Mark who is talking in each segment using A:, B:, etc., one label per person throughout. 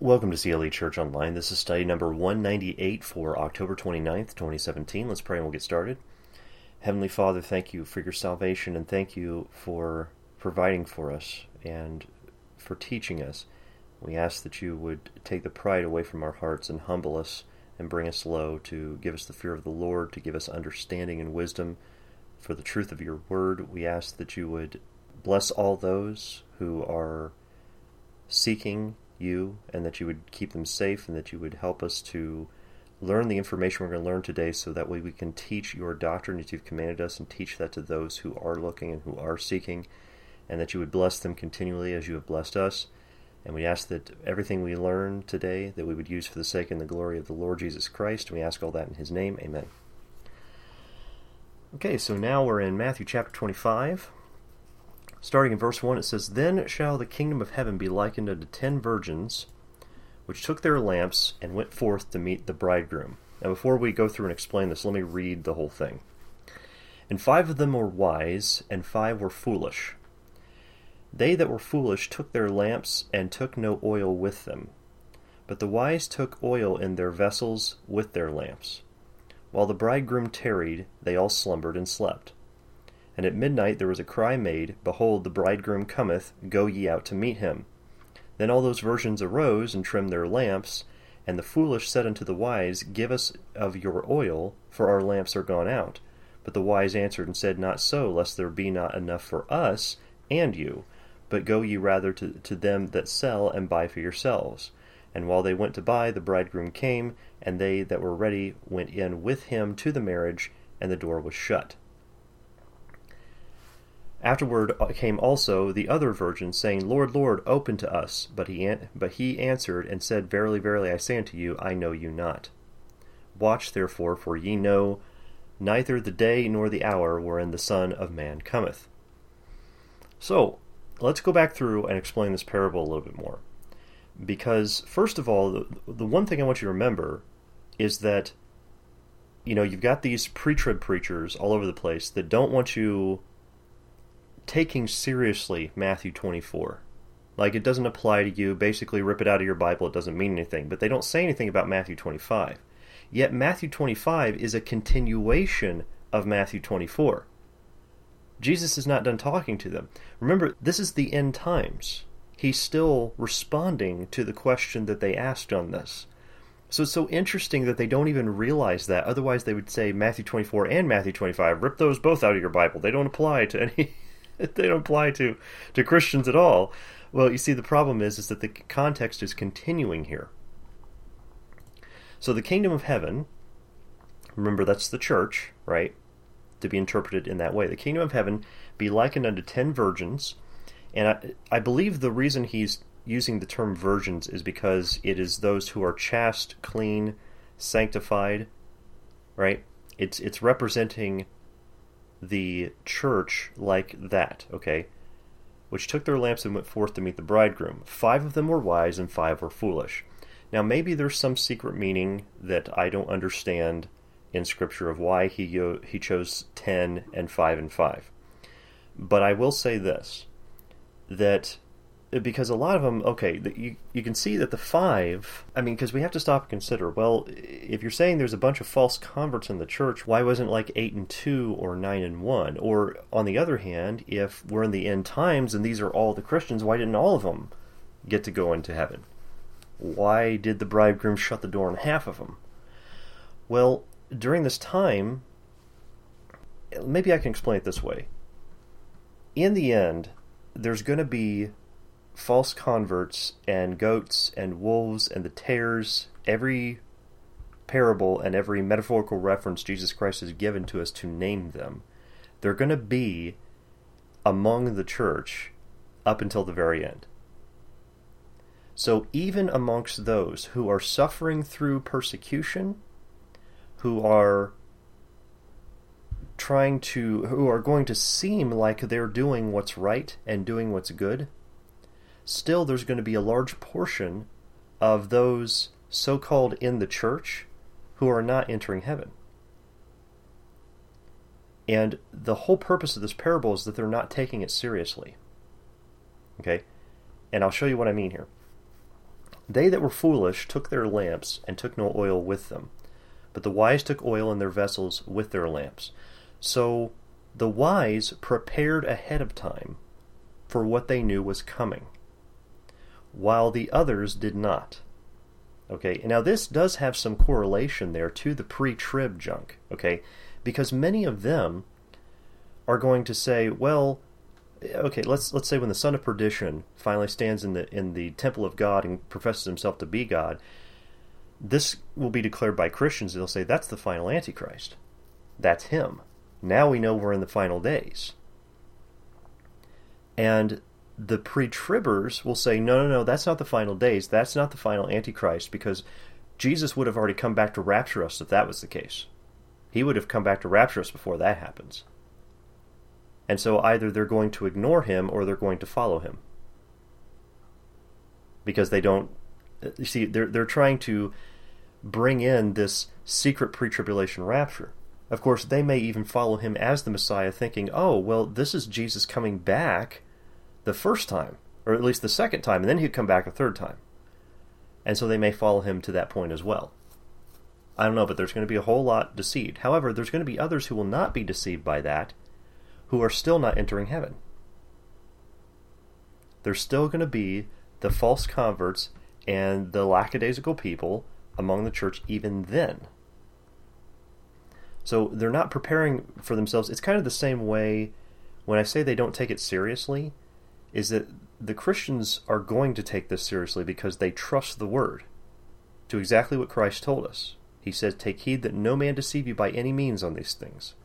A: Welcome to CLE Church Online. This is study number 198 for October 29th, 2017. Let's pray and we'll get started. Heavenly Father, thank you for your salvation and thank you for providing for us and for teaching us. We ask that you would take the pride away from our hearts and humble us and bring us low, to give us the fear of the Lord, to give us understanding and wisdom for the truth of your word. We ask that you would bless all those who are seeking you, and that you would keep them safe, and that you would help us to learn the information we're going to learn today, so that way we can teach your doctrine as you've commanded us, and teach that to those who are looking and who are seeking, and that you would bless them continually as you have blessed us. And we ask that everything we learn today, that we would use for the sake and the glory of the Lord Jesus Christ. And we ask all that in his name. Amen. Okay, so now we're in Matthew chapter 25. Starting in verse 1, it says, "Then shall the kingdom of heaven be likened unto 10 virgins, which took their lamps and went forth to meet the bridegroom." Now before we go through and explain this, let me read the whole thing. "And 5 of them were wise, and 5 were foolish. They that were foolish took their lamps, and took no oil with them. But the wise took oil in their vessels with their lamps. While the bridegroom tarried, they all slumbered and slept. And at midnight there was a cry made, Behold, the bridegroom cometh, go ye out to meet him. Then all those virgins arose, and trimmed their lamps. And the foolish said unto the wise, Give us of your oil, for our lamps are gone out. But the wise answered and said, Not so, lest there be not enough for us and you. But go ye rather to them that sell, and buy for yourselves. And while they went to buy, the bridegroom came, and they that were ready went in with him to the marriage, and the door was shut. Afterward came also the other virgins, saying, Lord, Lord, open to us. But he answered and said, Verily, verily, I say unto you, I know you not. Watch therefore, for ye know neither the day nor the hour wherein the Son of Man cometh." So, let's go back through and explain this parable a little bit more. Because, first of all, the one thing I want you to remember is that, you've got these pre-trib preachers all over the place that don't want you taking seriously Matthew 24. Like, it doesn't apply to you. Basically, rip it out of your Bible. It doesn't mean anything. But they don't say anything about Matthew 25. Yet Matthew 25 is a continuation of Matthew 24. Jesus is not done talking to them. Remember, this is the end times. He's still responding to the question that they asked on this. So it's so interesting that they don't even realize that. Otherwise, they would say Matthew 24 and Matthew 25. Rip those both out of your Bible. They don't apply to any... They don't apply to Christians at all. Well, you see, the problem is that the context is continuing here. So the kingdom of heaven, remember that's the church, right? To be interpreted in that way. The kingdom of heaven be likened unto 10 virgins. And I believe the reason he's using the term virgins is because it is those who are chaste, clean, sanctified, right? It's representing the church like that, okay? Which took their lamps and went forth to meet the bridegroom. 5 of them were wise and 5 were foolish. Now maybe there's some secret meaning that I don't understand in Scripture of why he chose 10 and 5 and 5. But I will say this, that because a lot of them, okay, you can see that the 5, because we have to stop and consider, well, if you're saying there's a bunch of false converts in the church, why wasn't like 8 and 2 or 9 and 1? Or, on the other hand, if we're in the end times and these are all the Christians, why didn't all of them get to go into heaven? Why did the bridegroom shut the door on half of them? Well, during this time, maybe I can explain it this way. In the end, there's going to be false converts and goats and wolves and the tares. Every parable and every metaphorical reference Jesus Christ has given to us to name them, they're going to be among the church up until the very end. So even amongst those who are suffering through persecution, who are going to seem like they're doing what's right and doing what's good, still there's going to be a large portion of those so-called in the church who are not entering heaven. And the whole purpose of this parable is that they're not taking it seriously. Okay? And I'll show you what I mean here. They that were foolish took their lamps, and took no oil with them. But the wise took oil in their vessels with their lamps. So the wise prepared ahead of time for what they knew was coming, while the others did not. Okay, now this does have some correlation there to the pre-trib junk, okay, because many of them are going to say, well, okay, let's say when the son of perdition finally stands in the temple of God and professes himself to be God, this will be declared by Christians. They'll say, that's the final Antichrist. That's him. Now we know we're in the final days. And the pre-tribbers will say, no, that's not the final days. That's not the final Antichrist, because Jesus would have already come back to rapture us if that was the case. He would have come back to rapture us before that happens. And so either they're going to ignore him or they're going to follow him. Because they don't... You see, they're trying to bring in this secret pre-tribulation rapture. Of course, they may even follow him as the Messiah, thinking, oh, well, this is Jesus coming back the first time, or at least the second time, and then he'd come back a third time. And so they may follow him to that point as well. I don't know, but there's going to be a whole lot deceived. However, there's going to be others who will not be deceived by that, who are still not entering heaven. There's still going to be the false converts and the lackadaisical people among the church even then. So they're not preparing for themselves. It's kind of the same way when I say they don't take it seriously, is that the Christians are going to take this seriously because they trust the Word to exactly what Christ told us. He says, take heed that no man deceive you by any means on these things.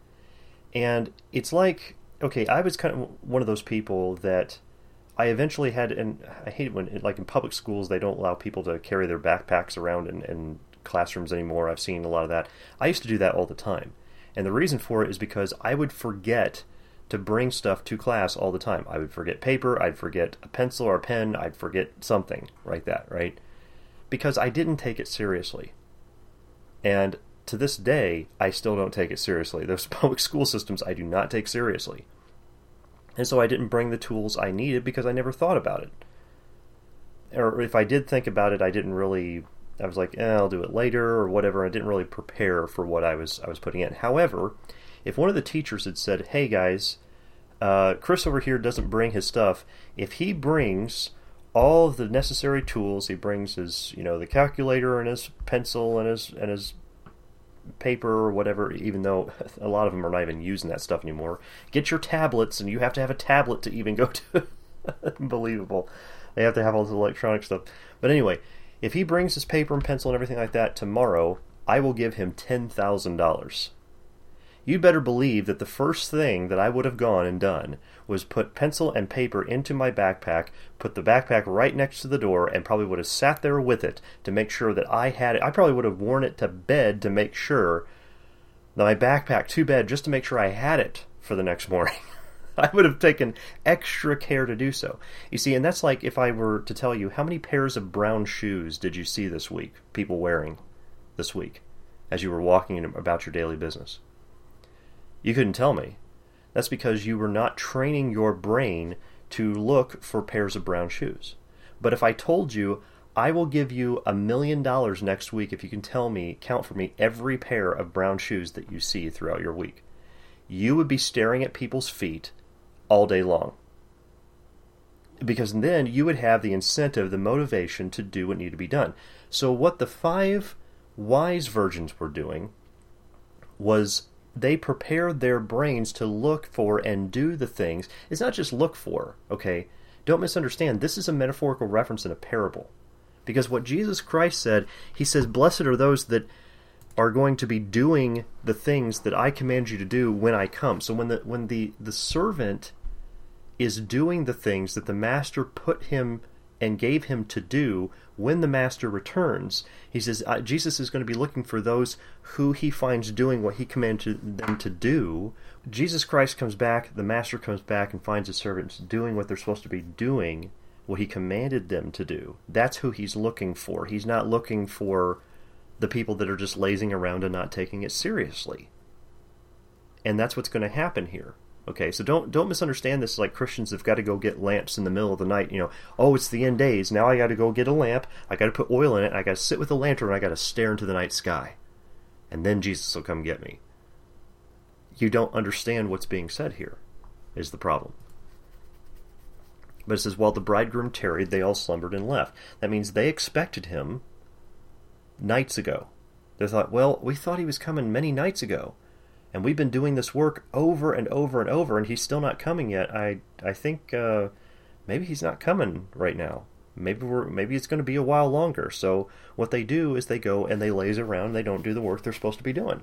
A: And it's like, okay, I was kind of one of those people that I eventually had, and I hate it when, like in public schools, they don't allow people to carry their backpacks around in classrooms anymore. I've seen a lot of that. I used to do that all the time. And the reason for it is because I would forget to bring stuff to class all the time. I would forget paper, I'd forget a pencil or a pen, I'd forget something like that, right? Because I didn't take it seriously. And to this day, I still don't take it seriously. Those public school systems I do not take seriously. And so I didn't bring the tools I needed because I never thought about it. Or if I did think about it, I was like, I'll do it later or whatever. I didn't really prepare for what I was putting in. However, if one of the teachers had said, hey guys, Chris over here doesn't bring his stuff, if he brings all of the necessary tools, he brings his, the calculator and his pencil and his paper or whatever, even though a lot of them are not even using that stuff anymore. Get your tablets, and you have to have a tablet to even go to. Unbelievable. They have to have all this electronic stuff. But anyway, if he brings his paper and pencil and everything like that tomorrow, I will give him $10,000. You better believe that the first thing that I would have gone and done was put pencil and paper into my backpack, put the backpack right next to the door, and probably would have sat there with it to make sure that I had it. I probably would have worn it to bed to make sure, my backpack to bed just to make sure I had it for the next morning. I would have taken extra care to do so. You see, and that's like if I were to tell you, how many pairs of brown shoes did you see this week, people wearing this week, as you were walking about your daily business? You couldn't tell me. That's because you were not training your brain to look for pairs of brown shoes. But if I told you, I will give you $1 million next week if you can count for me every pair of brown shoes that you see throughout your week, you would be staring at people's feet all day long. Because then you would have the incentive, the motivation to do what needed to be done. So what the 5 wise virgins were doing was they prepared their brains to look for and do the things. It's not just look for, okay? Don't misunderstand. This is a metaphorical reference in a parable. Because what Jesus Christ said, he says, blessed are those that are going to be doing the things that I command you to do when I come. So when the servant is doing the things that the master put him and gave him to do when the master returns, he says Jesus is going to be looking for those who he finds doing what he commanded them to do. Jesus Christ comes back, the master comes back and finds his servants doing what they're supposed to be doing, what he commanded them to do. That's who he's looking for. He's not looking for the people that are just lazing around and not taking it seriously. And that's what's going to happen here. Okay, so don't misunderstand this like Christians have got to go get lamps in the middle of the night. Oh, it's the end days. Now I got to go get a lamp. I got to put oil in it. I got to sit with a lantern. I got to stare into the night sky, and then Jesus will come get me. You don't understand what's being said here, is the problem. But it says, while the bridegroom tarried, they all slumbered and left. That means they expected him nights ago. They thought, well, we thought he was coming many nights ago, and we've been doing this work over and over and over, and he's still not coming yet. I think maybe he's not coming right now. Maybe it's going to be a while longer. So what they do is they go and they laze around. And they don't do the work they're supposed to be doing.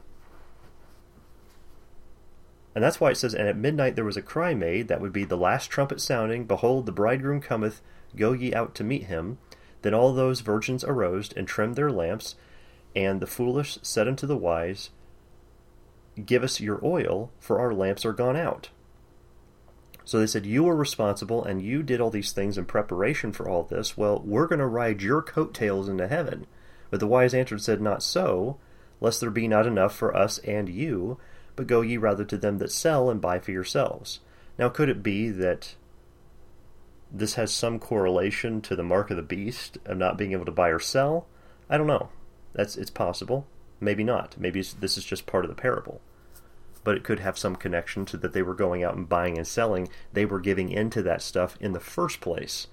A: And that's why it says, and at midnight there was a cry made, that would be the last trumpet sounding, behold, the bridegroom cometh, go ye out to meet him. Then all those virgins arose and trimmed their lamps, and the foolish said unto the wise, give us your oil, for our lamps are gone out. So they said, you were responsible, and you did all these things in preparation for all this. Well, we're going to ride your coattails into heaven. But the wise answered said, not so, lest there be not enough for us and you, but go ye rather to them that sell and buy for yourselves. Now, could it be that this has some correlation to the mark of the beast of not being able to buy or sell? I don't know. It's possible. Maybe not. Maybe this is just part of the parable. But it could have some connection to that they were going out and buying and selling. They were giving into that stuff in the first place.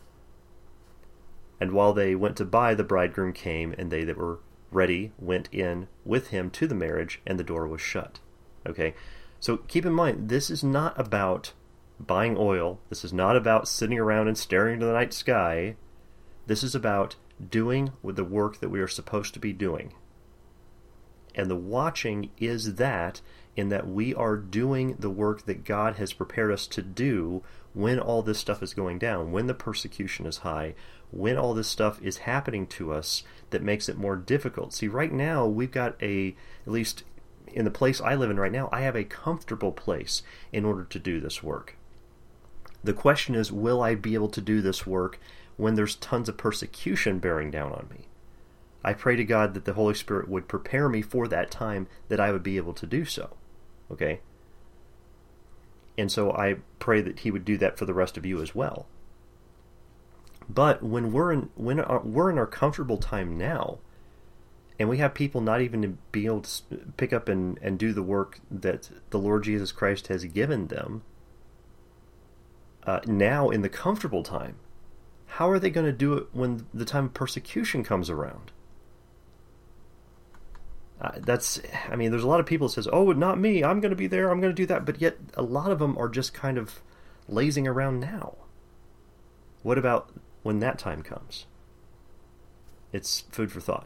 A: And while they went to buy, the bridegroom came, and they that were ready went in with him to the marriage, and the door was shut. Okay, so keep in mind, this is not about buying oil. This is not about sitting around and staring into the night sky. This is about doing with the work that we are supposed to be doing. And the watching is that, in that we are doing the work that God has prepared us to do when all this stuff is going down, when the persecution is high, when all this stuff is happening to us that makes it more difficult. See, right now, we've got at least in the place I live in right now, I have a comfortable place in order to do this work. The question is, will I be able to do this work when there's tons of persecution bearing down on me? I pray to God that the Holy Spirit would prepare me for that time, that I would be able to do so. Okay? And so I pray that He would do that for the rest of you as well. But when we're in our comfortable time now, and we have people not even be able to pick up and do the work that the Lord Jesus Christ has given them, now in the comfortable time, how are they going to do it when the time of persecution comes around? There's a lot of people that says, oh, not me, I'm going to be there, I'm going to do that, but yet a lot of them are just kind of lazing around now. What about when that time comes? It's food for thought.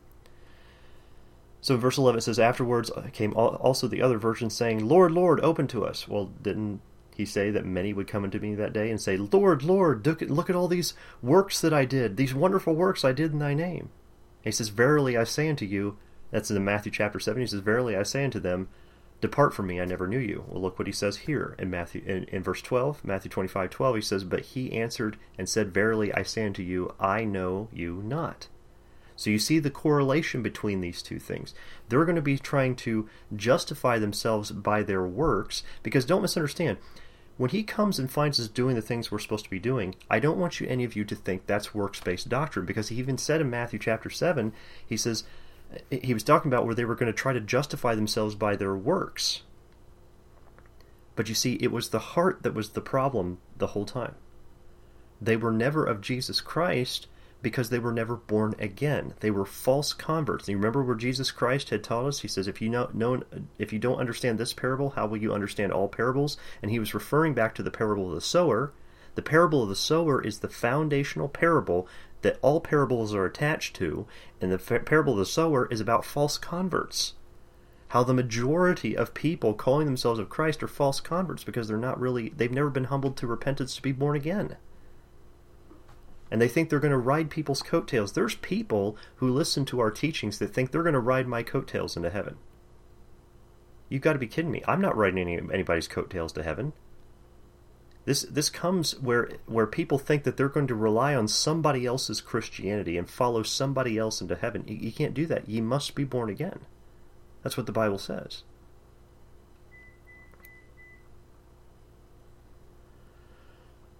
A: So in verse 11 it says, afterwards came also the other virgins saying, Lord, Lord, open to us. Well, didn't He say that many would come unto me that day and say, Lord, Lord, look at all these works that I did, these wonderful works I did in thy name. And He says, verily I say unto you, that's in Matthew chapter 7, He says, verily I say unto them, depart from me, I never knew you. Well, look what He says here in verse 12, Matthew 25:12, He says, but He answered and said, verily I say unto you, I know you not. So you see the correlation between these two things. They're going to be trying to justify themselves by their works, because don't misunderstand, when He comes and finds us doing the things we're supposed to be doing, I don't want any of you to think that's works-based doctrine, because He even said in Matthew chapter 7, He says, He was talking about where they were going to try to justify themselves by their works. But you see, it was the heart that was the problem the whole time. They were never of Jesus Christ because they were never born again. They were false converts. And you remember where Jesus Christ had taught us? He says, if you don't understand this parable, how will you understand all parables? And He was referring back to the parable of the sower. The parable of the sower is the foundational parable that all parables are attached to, and the parable of the sower is about false converts. How the majority of people calling themselves of Christ are false converts because they've never been humbled to repentance to be born again. And they think they're going to ride people's coattails. There's people who listen to our teachings that think they're going to ride my coattails into heaven. You've got to be kidding me. I'm not riding anybody's coattails to heaven. This comes where people think that they're going to rely on somebody else's Christianity and follow somebody else into heaven. You can't do that. You must be born again. That's what the Bible says.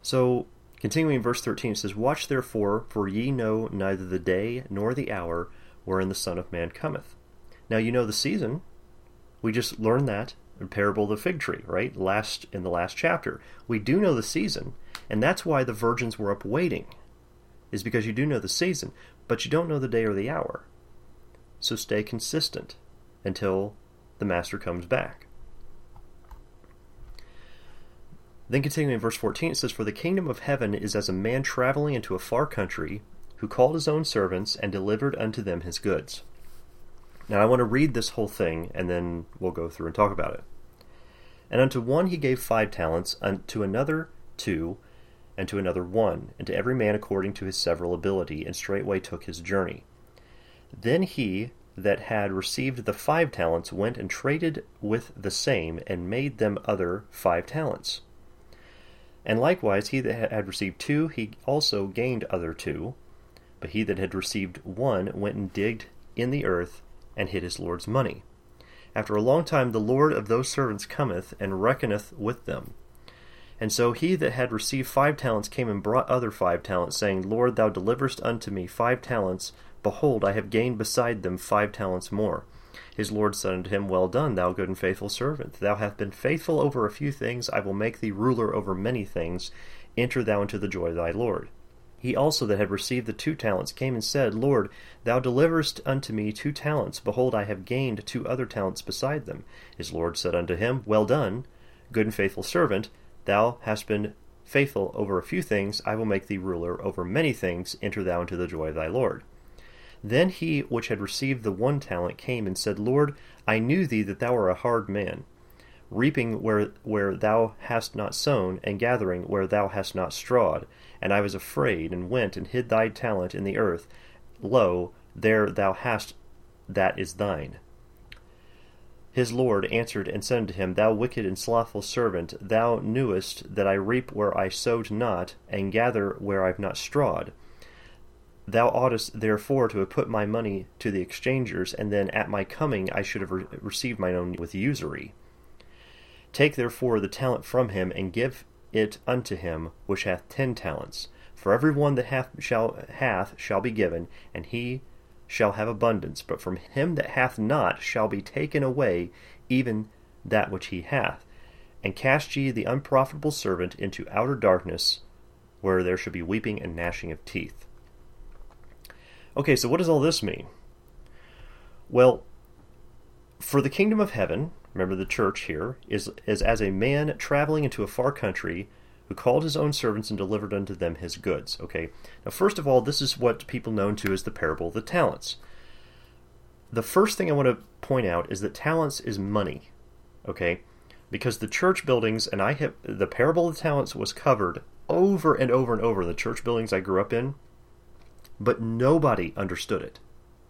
A: So, continuing in verse 13, it says, "Watch therefore, for ye know neither the day nor the hour wherein the Son of Man cometh." Now you know the season. We just learned that in parable of the fig tree, right? In the last chapter. We do know the season, and that's why the virgins were up waiting, is because you do know the season, but you don't know the day or the hour. So stay consistent until the Master comes back. Then continuing in verse 14, it says, "For the kingdom of heaven is as a man traveling into a far country, who called his own servants and delivered unto them his goods." Now I want to read this whole thing, and then we'll go through and talk about it. "And unto one he gave 5 talents, unto another 2, and to another 1, and to every man according to his several ability, and straightway took his journey. Then he that had received the 5 talents went and traded with the same, and made them other 5 talents. And likewise he that had received 2, he also gained other 2. But he that had received 1 went and digged in the earth, and hid his Lord's money. After a long time the Lord of those servants cometh, and reckoneth with them. And so he that had received 5 talents came and brought other 5 talents, saying, Lord, thou deliverest unto me 5 talents. Behold, I have gained beside them 5 talents more. His Lord said unto him, Well done, thou good and faithful servant. Thou hast been faithful over a few things. I will make thee ruler over many things. Enter thou into the joy of thy Lord. He also that had received the 2 talents came and said, Lord, thou deliverest unto me 2 talents. Behold, I have gained 2 other talents beside them. His Lord said unto him, Well done, good and faithful servant. Thou hast been faithful over a few things. I will make thee ruler over many things. Enter thou into the joy of thy Lord. Then he which had received the 1 talent came and said, Lord, I knew thee that thou art a hard man, reaping where thou hast not sown, and gathering where thou hast not strawed. And I was afraid, and went and hid thy talent in the earth. Lo, there thou hast that is thine. His Lord answered and said unto him, Thou wicked and slothful servant, thou knewest that I reap where I sowed not, and gather where I have not strawed. Thou oughtest therefore to have put my money to the exchangers, and then at my coming I should have received mine own with usury. Take therefore the talent from him, and give it unto him which hath 10 talents. For every one that hath shall be given, and he shall have abundance. But from him that hath not shall be taken away even that which he hath. And cast ye the unprofitable servant into outer darkness, where there shall be weeping and gnashing of teeth." Okay, so what does all this mean? Well, for the kingdom of heaven, remember the church here, is as a man traveling into a far country, who called his own servants and delivered unto them his goods. Okay, now first of all, this is what people know to as the parable of the talents. The first thing I want to point out is that talents is money. Okay, because the church buildings, and the parable of the talents was covered over and over and over in the church buildings I grew up in, but nobody understood it.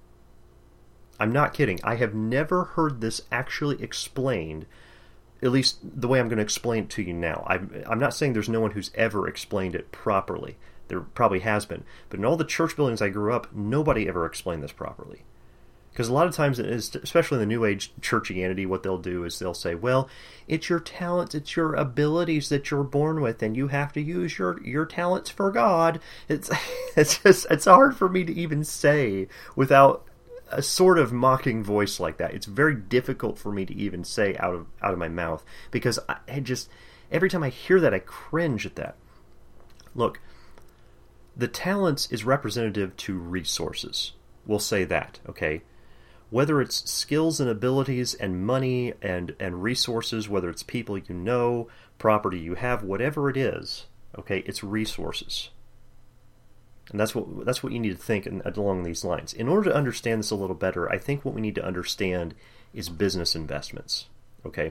A: I'm not kidding. I have never heard this actually explained, at least the way I'm going to explain it to you now. I'm not saying there's no one who's ever explained it properly. There probably has been. But in all the church buildings I grew up, nobody ever explained this properly. Because a lot of times, especially in the New Age churchianity, what they'll do is they'll say, well, it's your talents, it's your abilities that you're born with, and you have to use your talents for God. It's hard for me to even say without a sort of mocking voice like that. It's very difficult for me to even say out of my mouth, because I just, every time I hear that, I cringe at that. Look, the talents is representative to resources. We'll say that, okay? Whether it's skills and abilities and money and resources, whether it's people you know, property you have, whatever it is, okay, it's resources. And that's what you need to think along these lines. In order to understand this a little better, I think what we need to understand is business investments, okay?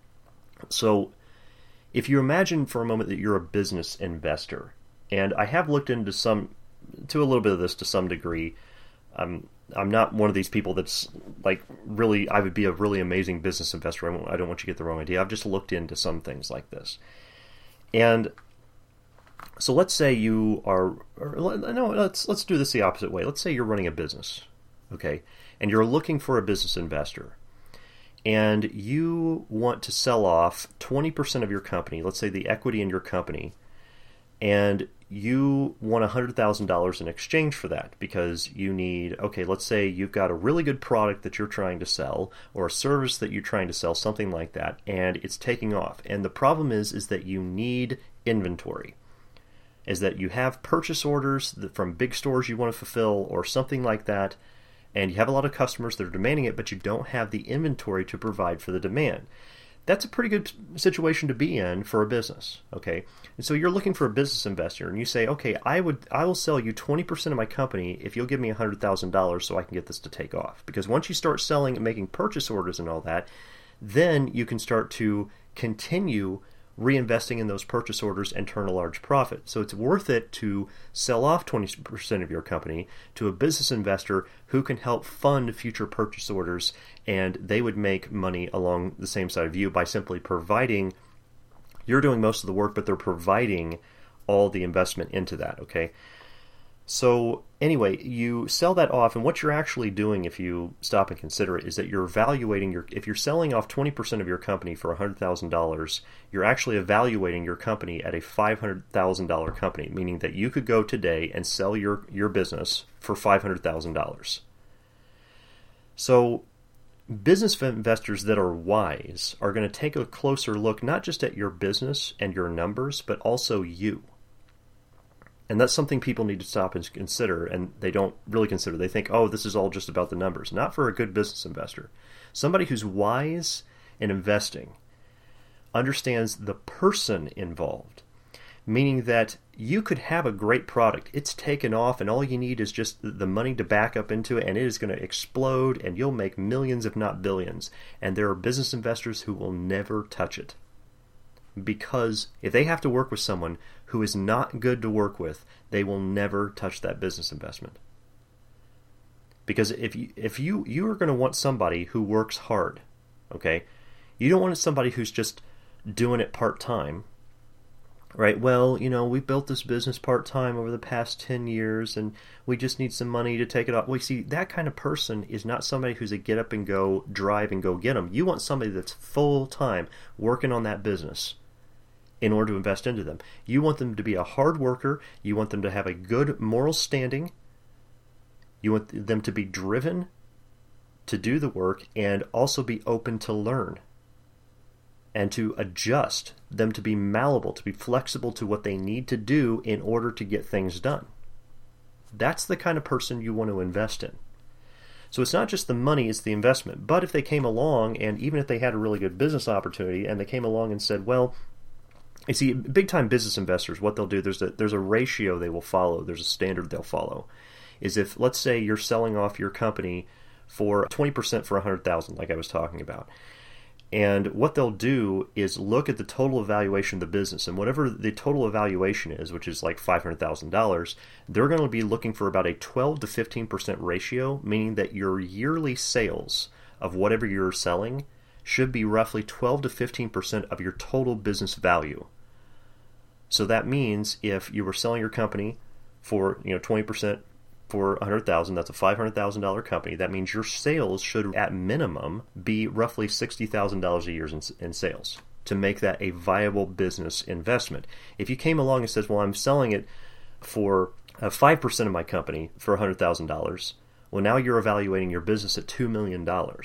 A: So if you imagine for a moment that you're a business investor, and I have looked into a little bit of this to some degree. I'm not one of these people that's like really, I would be a really amazing business investor. I don't want you to get the wrong idea. I've just looked into some things like this. And so let's say you are, let's do this the opposite way. Let's say you're running a business, okay? And you're looking for a business investor. And you want to sell off 20% of your company, let's say the equity in your company, and you want $100,000 in exchange for that because you need, okay, let's say you've got a really good product that you're trying to sell or a service that you're trying to sell, something like that, and it's taking off. And the problem is that you need inventory, is that you have purchase orders from big stores you want to fulfill or something like that, and you have a lot of customers that are demanding it, but you don't have the inventory to provide for the demand. That's a pretty good situation to be in for a business, okay? And so you're looking for a business investor, and you say, okay, I will sell you 20% of my company if you'll give me $100,000 so I can get this to take off. Because once you start selling and making purchase orders and all that, then you can start to continue reinvesting in those purchase orders and turn a large profit. So it's worth it to sell off 20% of your company to a business investor who can help fund future purchase orders, and they would make money along the same side of you by simply providing, you're doing most of the work, but they're providing all the investment into that, okay? So anyway, you sell that off, and what you're actually doing, if you stop and consider it, is that you're evaluating if you're selling off 20% of your company for $100,000, you're actually evaluating your company at a $500,000 company, meaning that you could go today and sell your business for $500,000. So business investors that are wise are going to take a closer look, not just at your business and your numbers, but also you. And that's something people need to stop and consider, and they don't really consider. They think, oh, this is all just about the numbers. Not for a good business investor. Somebody who's wise in investing understands the person involved, meaning that you could have a great product. It's taken off, and all you need is just the money to back up into it, and it is going to explode, and you'll make millions, if not billions. And there are business investors who will never touch it. Because if they have to work with someone who is not good to work with, they will never touch that business investment. Because if you are going to want somebody who works hard, okay? You don't want somebody who's just doing it part-time, right? Well, we built this business part-time over the past 10 years, and we just need some money to take it off. Well, you see, that kind of person is not somebody who's a get-up-and-go, drive and go get them. You want somebody that's full-time working on that business in order to invest into them. You want them to be a hard worker. You want them to have a good moral standing. You want them to be driven to do the work and also be open to learn and to adjust, them to be malleable, to be flexible to what they need to do in order to get things done. That's the kind of person you want to invest in. So it's not just the money, it's the investment. But if they came along, and even if they had a really good business opportunity, and they came along and said, well, you see, big-time business investors, what they'll do, there's a ratio they will follow, there's a standard they'll follow, is if, let's say, you're selling off your company for 20% for $100,000, like I was talking about, and what they'll do is look at the total evaluation of the business, and whatever the total evaluation is, which is like $500,000, they're going to be looking for about a 12 to 15% ratio, meaning that your yearly sales of whatever you're selling should be roughly 12 to 15% of your total business value. So that means if you were selling your company for 20% for $100,000, that's a $500,000 company. That means your sales should, at minimum, be roughly $60,000 a year in sales to make that a viable business investment. If you came along and said, well, I'm selling it for 5% of my company for $100,000, well, now you're evaluating your business at $2 million.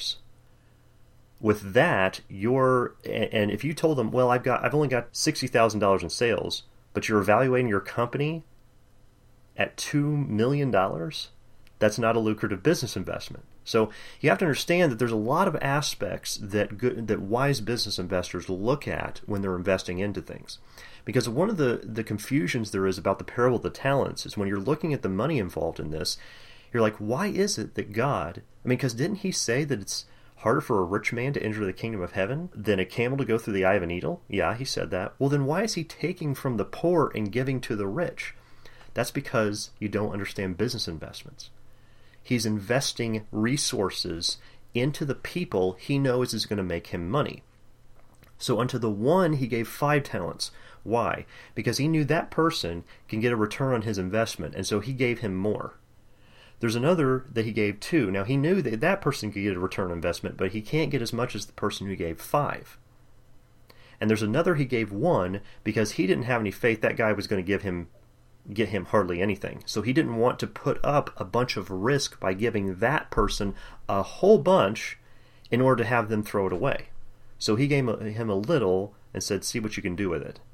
A: With that, and if you told them, well, I've only got $60,000 in sales, but you're evaluating your company at $2 million, that's not a lucrative business investment. So you have to understand that there's a lot of aspects that wise business investors look at when they're investing into things. Because one of the confusions there is about the parable of the talents is when you're looking at the money involved in this, you're like, why is it that God, because didn't he say that it's harder for a rich man to enter the kingdom of heaven than a camel to go through the eye of a needle? Yeah, he said that. Well, then why is he taking from the poor and giving to the rich? That's because you don't understand business investments. He's investing resources into the people he knows is going to make him money. So unto the one he gave 5 talents. Why? Because he knew that person can get a return on his investment, and so he gave him more. There's another that he gave 2. Now he knew that person could get a return on investment, but he can't get as much as the person who gave 5. And there's another he gave 1 because he didn't have any faith that guy was going to get him hardly anything. So he didn't want to put up a bunch of risk by giving that person a whole bunch in order to have them throw it away. So he gave him a little and said, see what you can do with it.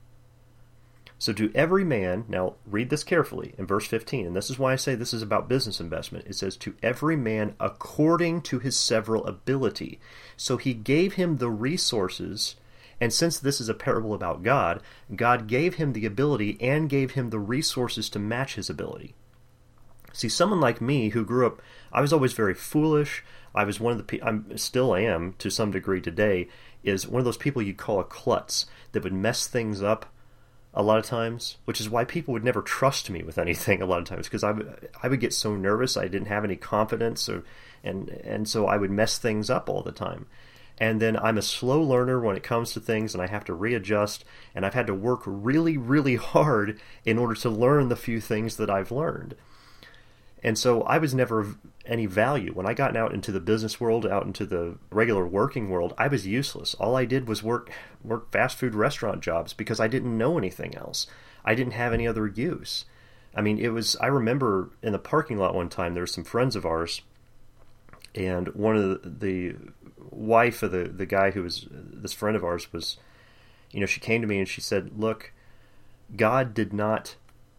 A: So to every man, now read this carefully in verse 15, and this is why I say this is about business investment. It says, to every man according to his several ability. So he gave him the resources, and since this is a parable about God, God gave him the ability and gave him the resources to match his ability. See, someone like me who grew up, I was always very foolish. I was one of the people, I still am to some degree today, is one of those people you'd call a klutz that would mess things up a lot of times, which is why people would never trust me with anything a lot of times, because I would get so nervous. I didn't have any confidence, and so I would mess things up all the time. And then I'm a slow learner when it comes to things, and I have to readjust, and I've had to work really, really hard in order to learn the few things that I've learned. And so I was never of any value. When I got out into the business world, out into the regular working world, I was useless. All I did was work fast food restaurant jobs because I didn't know anything else. I didn't have any other use. I mean, I remember in the parking lot one time, there were some friends of ours, and one of the wife of the guy who was this friend of ours was, she came to me and she said, look, God did not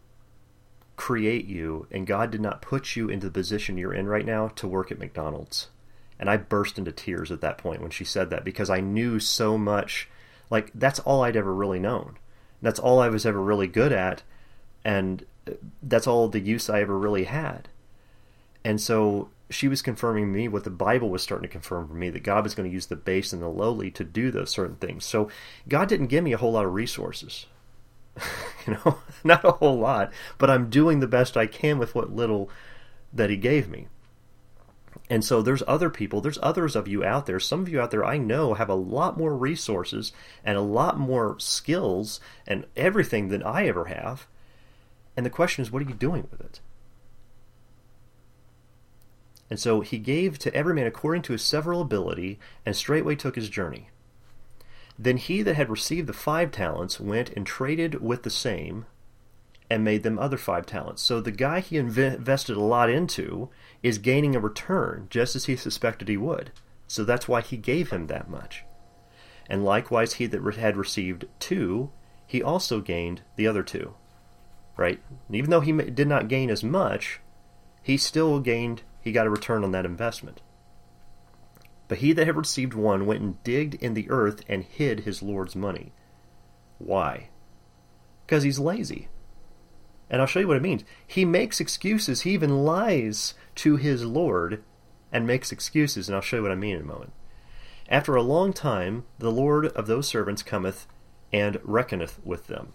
A: create you, and God did not put you into the position you're in right now to work at McDonald's. And I burst into tears at that point when she said that, because I knew so much. Like, that's all I'd ever really known. That's all I was ever really good at, and that's all the use I ever really had. And so she was confirming to me what the Bible was starting to confirm for me, that God was going to use the base and the lowly to do those certain things. So God didn't give me a whole lot of resources. Not a whole lot, but I'm doing the best I can with what little that he gave me. And so there's others of you out there, some of you out there I know have a lot more resources and a lot more skills and everything than I ever have. And the question is, what are you doing with it? And so he gave to every man according to his several ability, and straightway took his journey. Then he that had received the 5 talents went and traded with the same, and made them other 5 talents. So the guy he invested a lot into is gaining a return, just as he suspected he would. So that's why he gave him that much. And likewise, he that had received 2, he also gained the other 2. Right? And even though he did not gain as much, he got a return on that investment. But he that had received 1 went and digged in the earth and hid his Lord's money. Why? Because he's lazy. And I'll show you what it means. He makes excuses. He even lies to his Lord and makes excuses. And I'll show you what I mean in a moment. After a long time, the Lord of those servants cometh and reckoneth with them.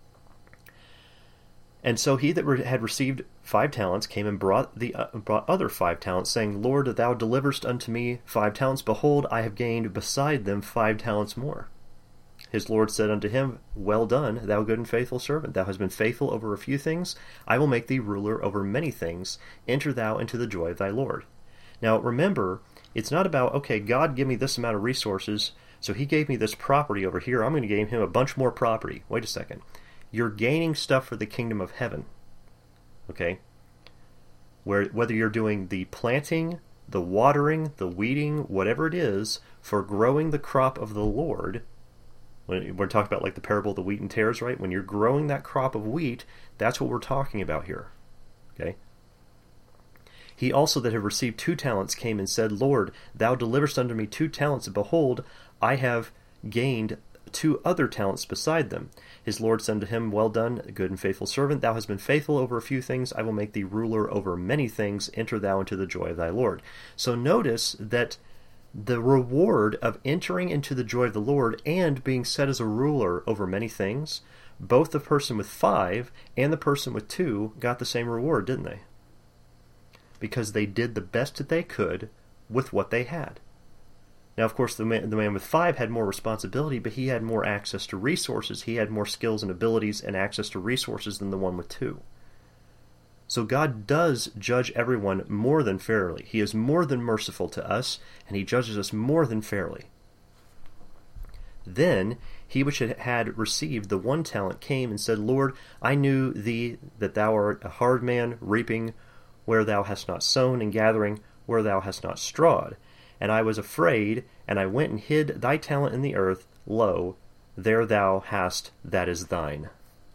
A: And so he that had received 5 talents came and brought other 5 talents, saying, Lord, thou deliverest unto me 5 talents. Behold, I have gained beside them 5 talents more. His Lord said unto him, Well done, thou good and faithful servant. Thou hast been faithful over a few things. I will make thee ruler over many things. Enter thou into the joy of thy Lord. Now remember, it's not about, okay, God give me this amount of resources, so he gave me this property over here. I'm going to give him a bunch more property. Wait a second. You're gaining stuff for the kingdom of heaven. Okay? Whether you're doing the planting, the watering, the weeding, whatever it is, for growing the crop of the Lord. We're talking about like the parable of the wheat and tares, right? When you're growing that crop of wheat, that's what we're talking about here. Okay? He also that had received 2 talents came and said, Lord, thou deliverest unto me 2 talents, and behold, I have gained 2 other talents beside them. His Lord said unto him, Well done, good and faithful servant. Thou hast been faithful over a few things. I will make thee ruler over many things. Enter thou into the joy of thy Lord. So notice that the reward of entering into the joy of the Lord and being set as a ruler over many things, both the person with 5 and the person with 2 got the same reward, didn't they? Because they did the best that they could with what they had. Now, of course, the man with 5 had more responsibility, but he had more access to resources. He had more skills and abilities and access to resources than the one with 2. So God does judge everyone more than fairly. He is more than merciful to us, and he judges us more than fairly. Then he which had received the 1 talent came and said, Lord, I knew thee that thou art a hard man, reaping where thou hast not sown, and gathering where thou hast not strawed. And I was afraid, and I went and hid thy talent in the earth. Lo, there thou hast that is thine.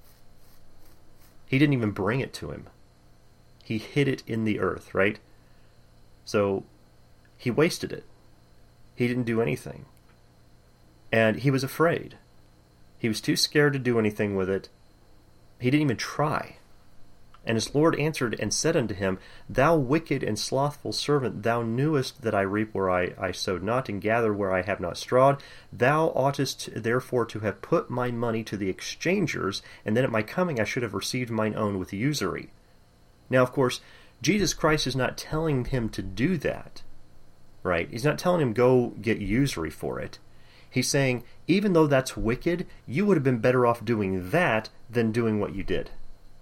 A: He didn't even bring it to him. He hid it in the earth, right? So he wasted it. He didn't do anything. And he was afraid. He was too scared to do anything with it. He didn't even try. And his Lord answered and said unto him, Thou wicked and slothful servant, thou knewest that I reap where I sowed not, and gather where I have not strawed. Thou oughtest therefore to have put my money to the exchangers, and then at my coming I should have received mine own with usury. Now, of course, Jesus Christ is not telling him to do that, right? He's not telling him go get usury for it. He's saying, even though that's wicked, you would have been better off doing that than doing what you did.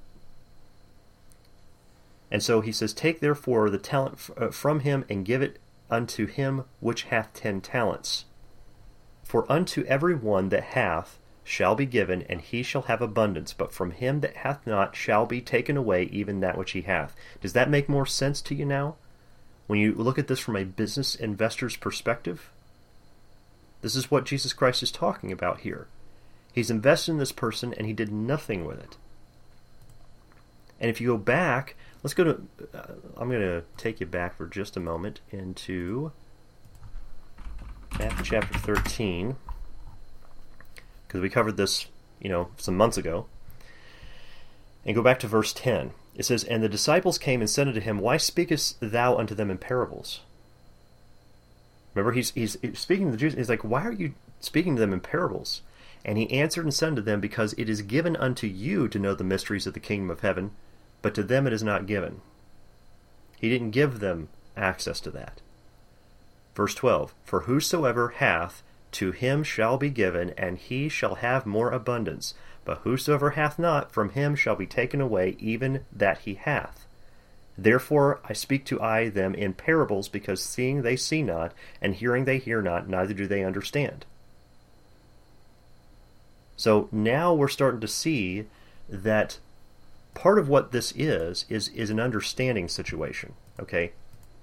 A: And so he says, Take therefore the talent from him, and give it unto him which hath 10 talents. For unto every one that hath shall be given, and he shall have abundance. But from him that hath not shall be taken away even that which he hath. Does that make more sense to you now? When you look at this from a business investor's perspective? This is what Jesus Christ is talking about here. He's invested in this person, and he did nothing with it. And if you go back, let's go to, I'm going to take you back for just a moment into Matthew chapter 13, because we covered this, some months ago. And go back to verse 10. It says, And the disciples came and said unto him, Why speakest thou unto them in parables? Remember, he's speaking to the Jews. He's like, Why are you speaking to them in parables? And he answered and said unto them, Because it is given unto you to know the mysteries of the kingdom of heaven, but to them it is not given. He didn't give them access to that. Verse 12, For whosoever hath, to him shall be given, and he shall have more abundance. But whosoever hath not, from him shall be taken away even that he hath. Therefore I speak to them in parables, because seeing they see not, and hearing they hear not, neither do they understand. So now we're starting to see that part of what this is an understanding situation, okay?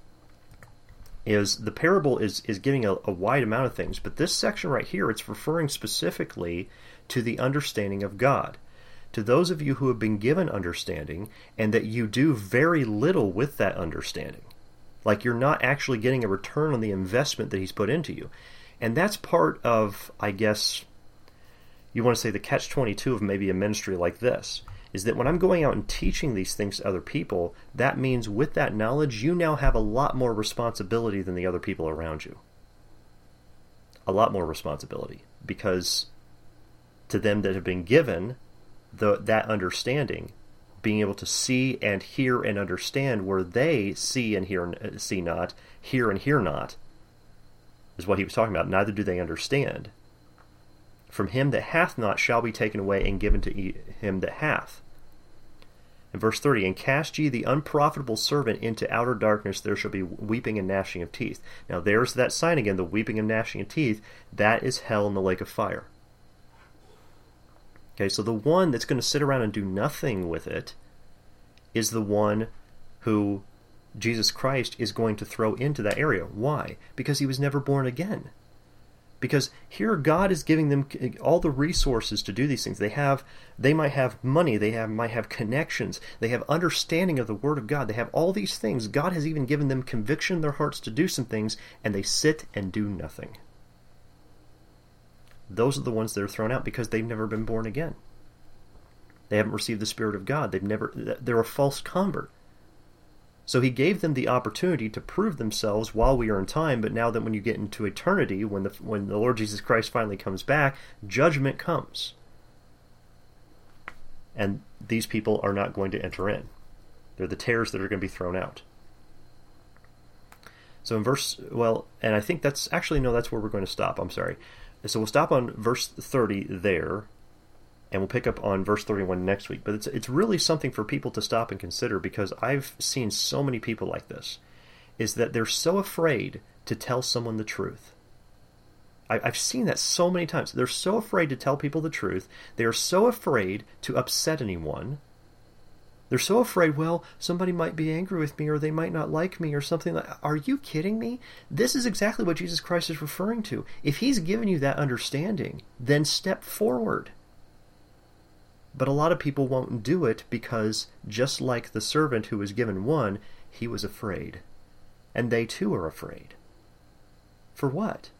A: The parable is giving a wide amount of things, but this section right here, it's referring specifically to the understanding of God. To those of you who have been given understanding, and that you do very little with that understanding. Like you're not actually getting a return on the investment that he's put into you. And that's part of, I guess, you want to say the catch-22 of maybe a ministry like this, is that when I'm going out and teaching these things to other people, that means with that knowledge, you now have a lot more responsibility than the other people around you. A lot more responsibility. Because to them that have been given that understanding, being able to see and hear and understand where they see and hear and see not, hear and hear not, is what he was talking about. Neither do they understand. From him that hath not shall be taken away, and given to him that hath. In verse 30, And cast ye the unprofitable servant into outer darkness, there shall be weeping and gnashing of teeth. Now there's that sign again, the weeping and gnashing of teeth. That is hell in the lake of fire. Okay, so the one that's going to sit around and do nothing with it is the one who Jesus Christ is going to throw into that area. Why? Because he was never born again. Because here God is giving them all the resources to do these things. They might have money, might have connections, they have understanding of the Word of God, they have all these things. God has even given them conviction in their hearts to do some things, and they sit and do nothing. Those are the ones that are thrown out because they've never been born again. They haven't received the Spirit of God. They're a false convert. So he gave them the opportunity to prove themselves while we are in time, but now that when you get into eternity, when the Lord Jesus Christ finally comes back, judgment comes. And these people are not going to enter in. They're the tares that are going to be thrown out. So and I think that's where we're going to stop. I'm sorry. So we'll stop on verse 30 there, and we'll pick up on verse 31 next week. But it's really something for people to stop and consider, because I've seen so many people like this, is that they're so afraid to tell someone the truth. I've seen that so many times. They're so afraid to tell people the truth. They are so afraid to upset anyone. They're so afraid, well, somebody might be angry with me or they might not like me or something like that. Are you kidding me? This is exactly what Jesus Christ is referring to. If he's given you that understanding, then step forward. But a lot of people won't do it because, just like the servant who was given one, he was afraid. And they too are afraid. For what?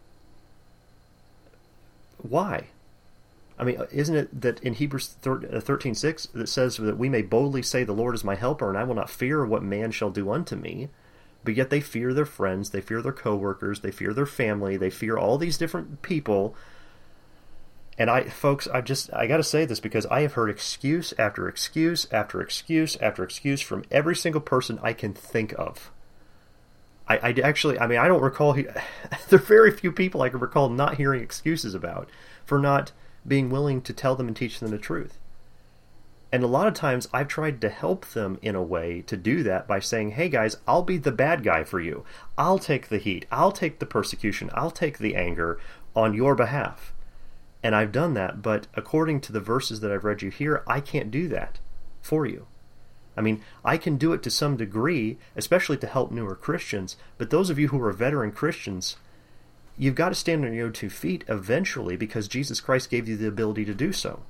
A: Why? I mean, isn't it that in Hebrews 13:6 that says that we may boldly say, the Lord is my helper, and I will not fear what man shall do unto me? But yet they fear their friends, they fear their coworkers, they fear their family, they fear all these different people. And I got to say this because I have heard excuse after excuse after excuse after excuse from every single person I can think of. I don't recall, there are very few people I can recall not hearing excuses about for not being willing to tell them and teach them the truth. And a lot of times I've tried to help them in a way to do that by saying, hey guys, I'll be the bad guy for you. I'll take the heat. I'll take the persecution. I'll take the anger on your behalf. And I've done that, but according to the verses that I've read you here, I can't do that for you. I mean, I can do it to some degree, especially to help newer Christians, but those of you who are veteran Christians, you've got to stand on your own 2 feet eventually because Jesus Christ gave you the ability to do so.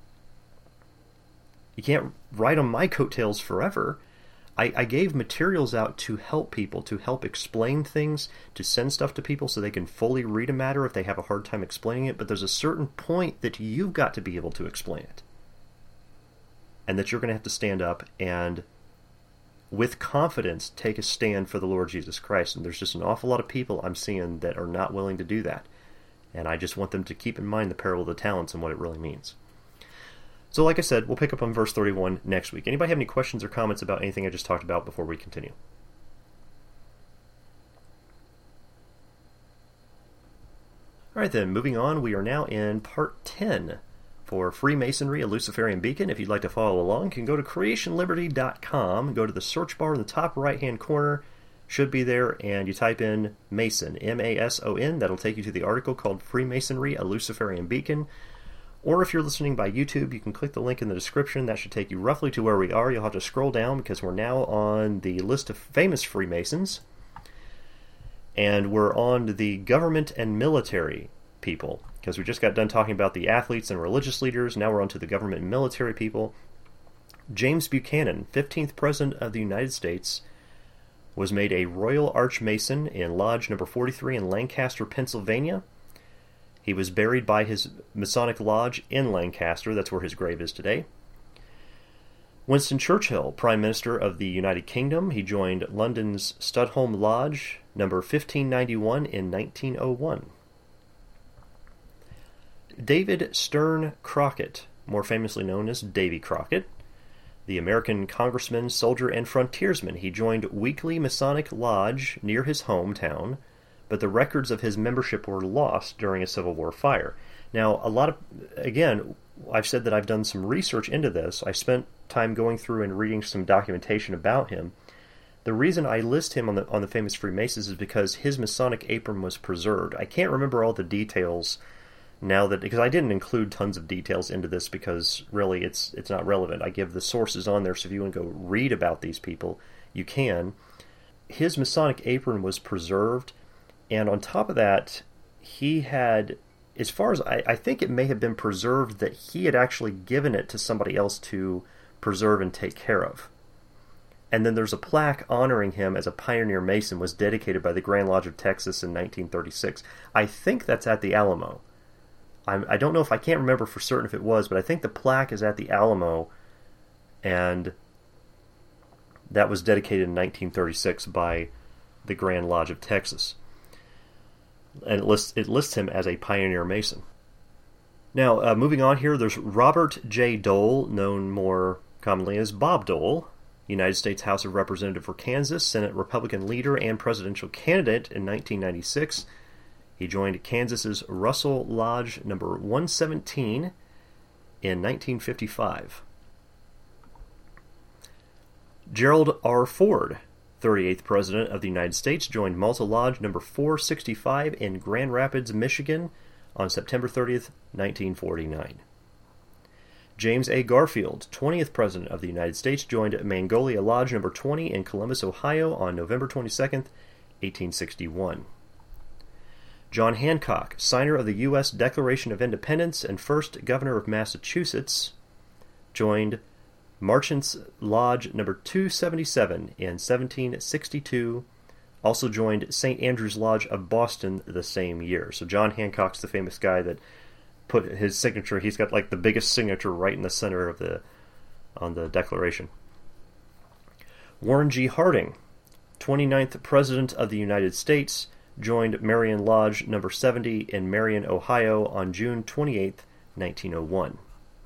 A: You can't ride on my coattails forever. I gave materials out to help people, to help explain things, to send stuff to people so they can fully read a matter if they have a hard time explaining it, but there's a certain point that you've got to be able to explain it. And that you're going to have to stand up and, with confidence, take a stand for the Lord Jesus Christ. And there's just an awful lot of people I'm seeing that are not willing to do that. And I just want them to keep in mind the parable of the talents and what it really means. So like I said, we'll pick up on verse 31 next week. Anybody have any questions or comments about anything I just talked about before we continue? All right then, moving on, we are now in part 10 for Freemasonry, a Luciferian Beacon. If you'd like to follow along, you can go to creationliberty.com, go to the search bar in the top right-hand corner, should be there, and you type in Mason, M-A-S-O-N. That'll take you to the article called Freemasonry, a Luciferian Beacon. Or if you're listening by YouTube, you can click the link in the description. That should take you roughly to where we are. You'll have to scroll down because we're now on the list of famous Freemasons. And we're on the government and military people, because we just got done talking about the athletes and religious leaders. Now we're on to the government and military people. James Buchanan, 15th President of the United States, was made a Royal Archmason in Lodge number 43 in Lancaster, Pennsylvania. He was buried by his Masonic Lodge in Lancaster. That's where his grave is today. Winston Churchill, Prime Minister of the United Kingdom. He joined London's Studholme Lodge number 1591 in 1901. David Stern Crockett, more famously known as Davy Crockett, the American congressman, soldier, and frontiersman. He joined Weekly Masonic Lodge near his hometown, but the records of his membership were lost during a Civil War fire. Now, again, I've said that I've done some research into this. I spent time going through and reading some documentation about him. The reason I list him on the famous Freemasons is because his Masonic apron was preserved. I can't remember all the details now because I didn't include tons of details into this because really it's not relevant. I give the sources on there, so if you want to go read about these people, you can. His Masonic apron was preserved, and on top of that, he had, as far as I think it may have been preserved, that he had actually given it to somebody else to preserve and take care of. And then there's a plaque honoring him as a pioneer Mason, was dedicated by the Grand Lodge of Texas in 1936. I think that's at the Alamo. I don't know if I can't remember for certain if it was, but I think the plaque is at the Alamo, and that was dedicated in 1936 by the Grand Lodge of Texas. And it lists him as a pioneer Mason. Now, moving on here, there's Robert J. Dole, known more commonly as Bob Dole, United States House of Representatives for Kansas, Senate Republican leader and presidential candidate in 1996. He joined Kansas's Russell Lodge number 117 in 1955. Gerald R. Ford, 38th President of the United States, joined Malta Lodge number 465 in Grand Rapids, Michigan on September 30th, 1949. James A. Garfield, 20th President of the United States, joined Magnolia Lodge number 20 in Columbus, Ohio on November 22nd, 1861. John Hancock, signer of the U.S. Declaration of Independence and first Governor of Massachusetts, joined Merchants Lodge number 277 in 1762, also joined St. Andrew's Lodge of Boston the same year. So John Hancock's the famous guy that put his signature, he's got like the biggest signature right in the center of on the Declaration. Warren G. Harding, 29th President of the United States, joined Marion Lodge number 70 in Marion, Ohio on June 28, 1901.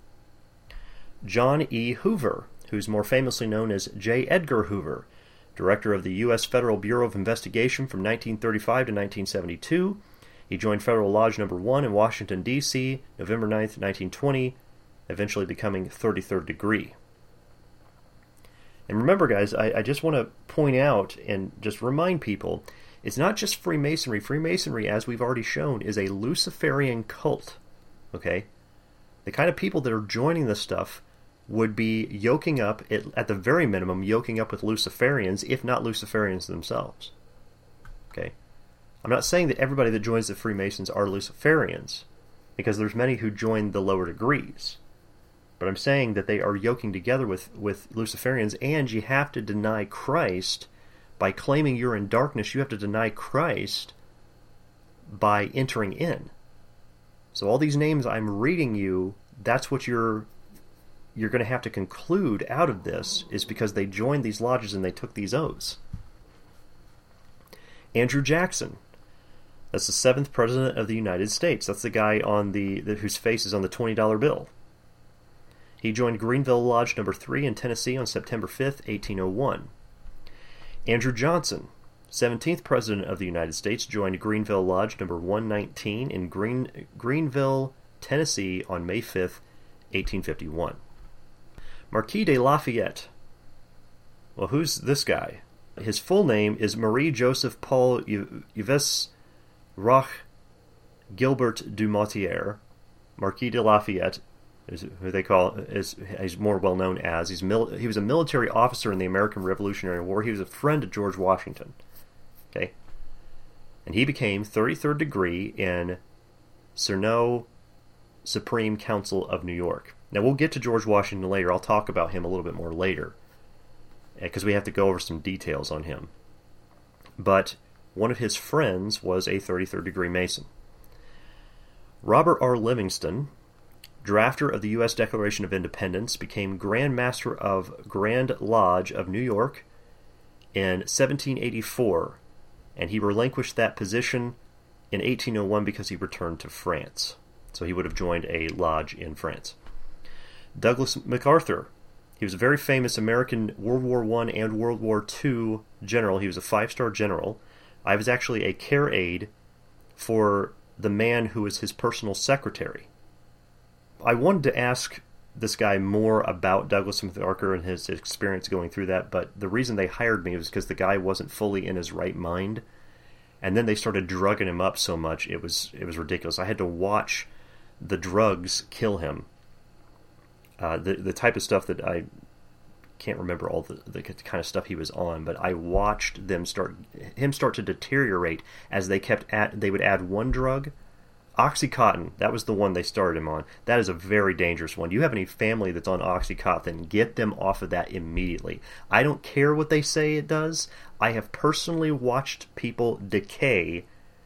A: John E. Hoover, who's more famously known as J. Edgar Hoover, Director of the U.S. Federal Bureau of Investigation from 1935 to 1972. He joined Federal Lodge number 1 in Washington, D.C., November 9, 1920, eventually becoming 33rd degree. And remember, guys, I just want to point out and just remind people, it's not just Freemasonry. Freemasonry, as we've already shown, is a Luciferian cult. Okay? The kind of people that are joining this stuff would be yoking up, at the very minimum, yoking up with Luciferians, if not Luciferians themselves. Okay? I'm not saying that everybody that joins the Freemasons are Luciferians, because there's many who join the lower degrees. But I'm saying that they are yoking together with Luciferians, and you have to deny Christ. By claiming you're in darkness, you have to deny Christ by entering in. So all these names I'm reading you, that's what you're going to have to conclude out of this, is because they joined these lodges and they took these oaths. Andrew Jackson, that's the 7th President of the United States. That's the guy on whose face is on the $20 bill. He joined Greenville Lodge number 3 in Tennessee on September 5th, 1801. Andrew Johnson, 17th President of the United States, joined Greenville Lodge number 119 in Greenville, Tennessee on May 5th, 1851. Marquis de Lafayette. Well, who's this guy? His full name is Marie-Joseph Paul Yves Roch Gilbert du Motier. Marquis de Lafayette is who they call, is more well known as. He was a military officer in the American Revolutionary War. He was a friend of George Washington. Okay? And he became 33rd degree in Cerno Supreme Council of New York. Now, we'll get to George Washington later. I'll talk about him a little bit more later, because we have to go over some details on him. But one of his friends was a 33rd degree Mason. Robert R. Livingston, drafter of the U.S. Declaration of Independence, became Grand Master of Grand Lodge of New York in 1784, and he relinquished that position in 1801 because he returned to France. So he would have joined a lodge in France. Douglas MacArthur, he was a very famous American World War I and World War II general. He was a 5-star general. I was actually a care aide for the man who was his personal secretary. I wanted to ask this guy more about Douglas MacArthur and his experience going through that, but the reason they hired me was because the guy wasn't fully in his right mind, and then they started drugging him up so much, it was ridiculous. I had to watch the drugs kill him. The type of stuff that I can't remember all the kind of stuff he was on, but I watched him start to deteriorate as they would add one drug. Oxycontin, that was the one they started him on. That is a very dangerous one. You have any family that's on Oxycontin, get them off of that immediately. I don't care what they say it does. I have personally watched people decay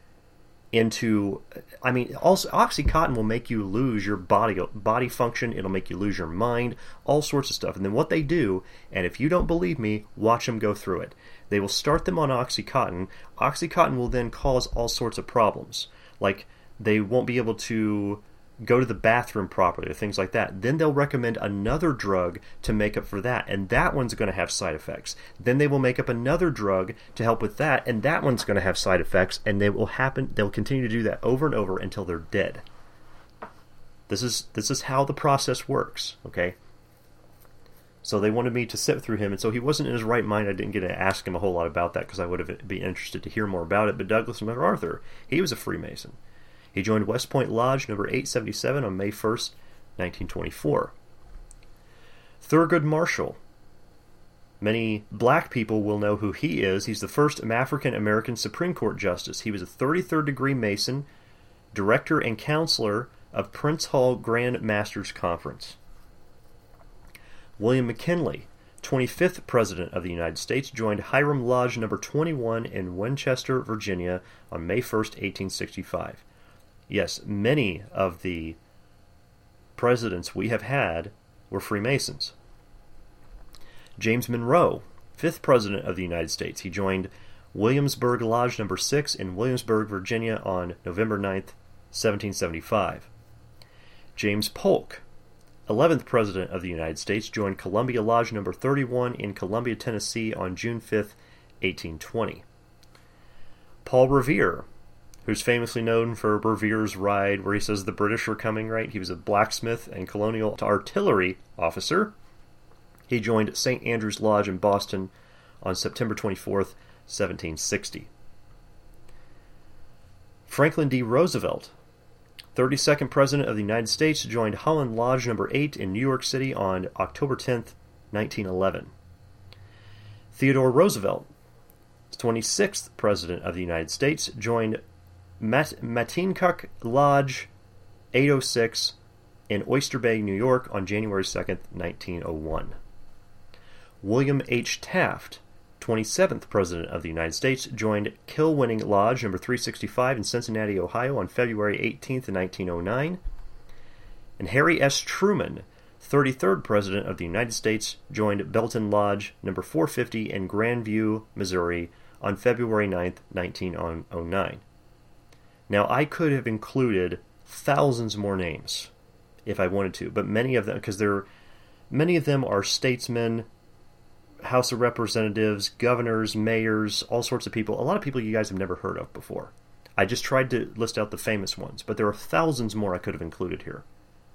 A: into, also Oxycontin will make you lose your body function, it'll make you lose your mind, all sorts of stuff. And then what they do, and if you don't believe me, watch them go through it. They will start them on Oxycontin. Oxycontin will then cause all sorts of problems, like they won't be able to go to the bathroom properly or things like that. Then they'll recommend another drug to make up for that, and that one's going to have side effects. Then they will make up another drug to help with that, and that one's going to have side effects, and they'll continue to do that over and over until they're dead. This is how the process works, okay? So they wanted me to sit through him, and so he wasn't in his right mind. I didn't get to ask him a whole lot about that because I would have been interested to hear more about it. But Douglas MacArthur, he was a Freemason. He joined West Point Lodge number 877 on May 1st, 1924. Thurgood Marshall. Many black people will know who he is. He's the first African-American Supreme Court Justice. He was a 33rd degree Mason, director and counselor of Prince Hall Grand Masters Conference. William McKinley, 25th President of the United States, joined Hiram Lodge number 21 in Winchester, Virginia on May 1st, 1865. Yes, many of the presidents we have had were Freemasons. James Monroe, 5th President of the United States. He joined Williamsburg Lodge number 6 in Williamsburg, Virginia on November 9th, 1775. James Polk, 11th President of the United States, joined Columbia Lodge number 31 in Columbia, Tennessee on June 5th, 1820. Paul Revere, who's famously known for Revere's Ride, where he says the British are coming, right? He was a blacksmith and colonial artillery officer. He joined St. Andrew's Lodge in Boston on September 24th, 1760. Franklin D. Roosevelt, 32nd President of the United States, joined Holland Lodge number 8 in New York City on October 10th, 1911. Theodore Roosevelt, 26th President of the United States, joined Matincock Lodge 806 in Oyster Bay, New York on January 2nd, 1901. William H. Taft, 27th President of the United States, joined Kilwinning Lodge number 365 in Cincinnati, Ohio on February 18th, 1909. And Harry S. Truman, 33rd President of the United States, joined Belton Lodge number 450 in Grandview, Missouri on February 9th, 1909. Now, I could have included thousands more names if I wanted to, but many of them, because many of them are statesmen, House of Representatives, governors, mayors, all sorts of people. A lot of people you guys have never heard of before. I just tried to list out the famous ones, but there are thousands more I could have included here.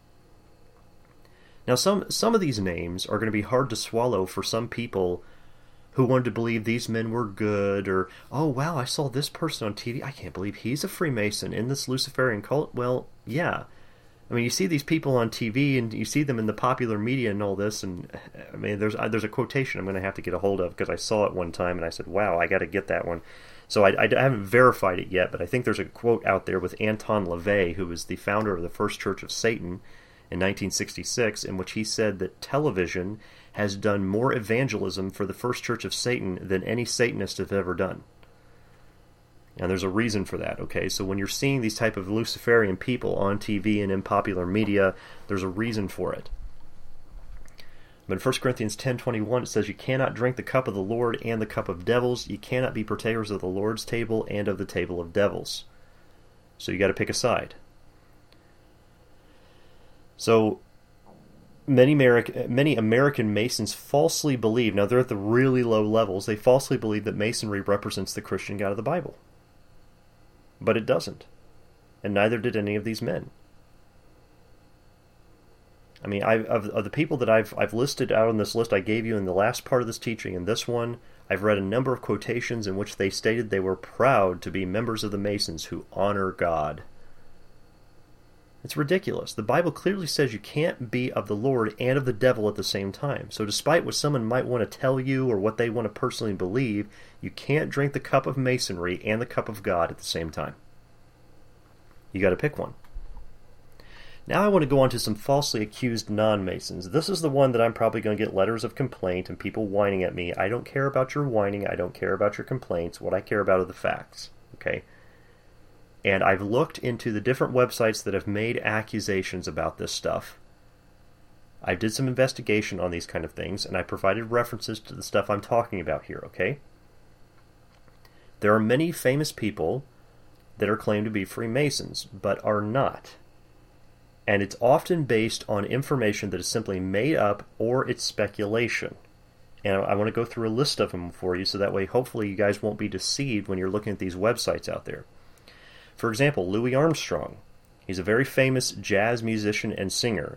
A: Now, some of these names are going to be hard to swallow for some people who wanted to believe these men were good, or, oh, wow, I saw this person on TV. I can't believe he's a Freemason in this Luciferian cult. Well, yeah. I mean, you see these people on TV, and you see them in the popular media and all this, and I mean, there's a quotation I'm going to have to get a hold of because I saw it one time, and I said, wow, I got to get that one. So I haven't verified it yet, but I think there's a quote out there with Anton LaVey, who was the founder of the First Church of Satan in 1966, in which he said that television has done more evangelism for the First Church of Satan than any Satanist has ever done. And there's a reason for that, okay? So when you're seeing these type of Luciferian people on TV and in popular media, there's a reason for it. But in 1 Corinthians 10:21, it says, you cannot drink the cup of the Lord and the cup of devils. You cannot be partakers of the Lord's table and of the table of devils. So you got to pick a side. So many American Masons falsely believe, now they're at the really low levels, they falsely believe that Masonry represents the Christian God of the Bible. But it doesn't. And neither did any of these men. I mean, of the people that I've listed out on this list I gave you in the last part of this teaching, and this one, I've read a number of quotations in which they stated they were proud to be members of the Masons who honor God. It's ridiculous. The Bible clearly says you can't be of the Lord and of the devil at the same time. So despite what someone might want to tell you or what they want to personally believe, you can't drink the cup of Masonry and the cup of God at the same time. You got to pick one. Now I want to go on to some falsely accused non-Masons. This is the one that I'm probably going to get letters of complaint and people whining at me. I don't care about your whining. I don't care about your complaints. What I care about are the facts. Okay? And I've looked into the different websites that have made accusations about this stuff. I did some investigation on these kind of things, and I provided references to the stuff I'm talking about here, okay? There are many famous people that are claimed to be Freemasons, but are not. And it's often based on information that is simply made up or it's speculation. And I want to go through a list of them for you, so that way hopefully you guys won't be deceived when you're looking at these websites out there. For example, Louis Armstrong. He's a very famous jazz musician and singer.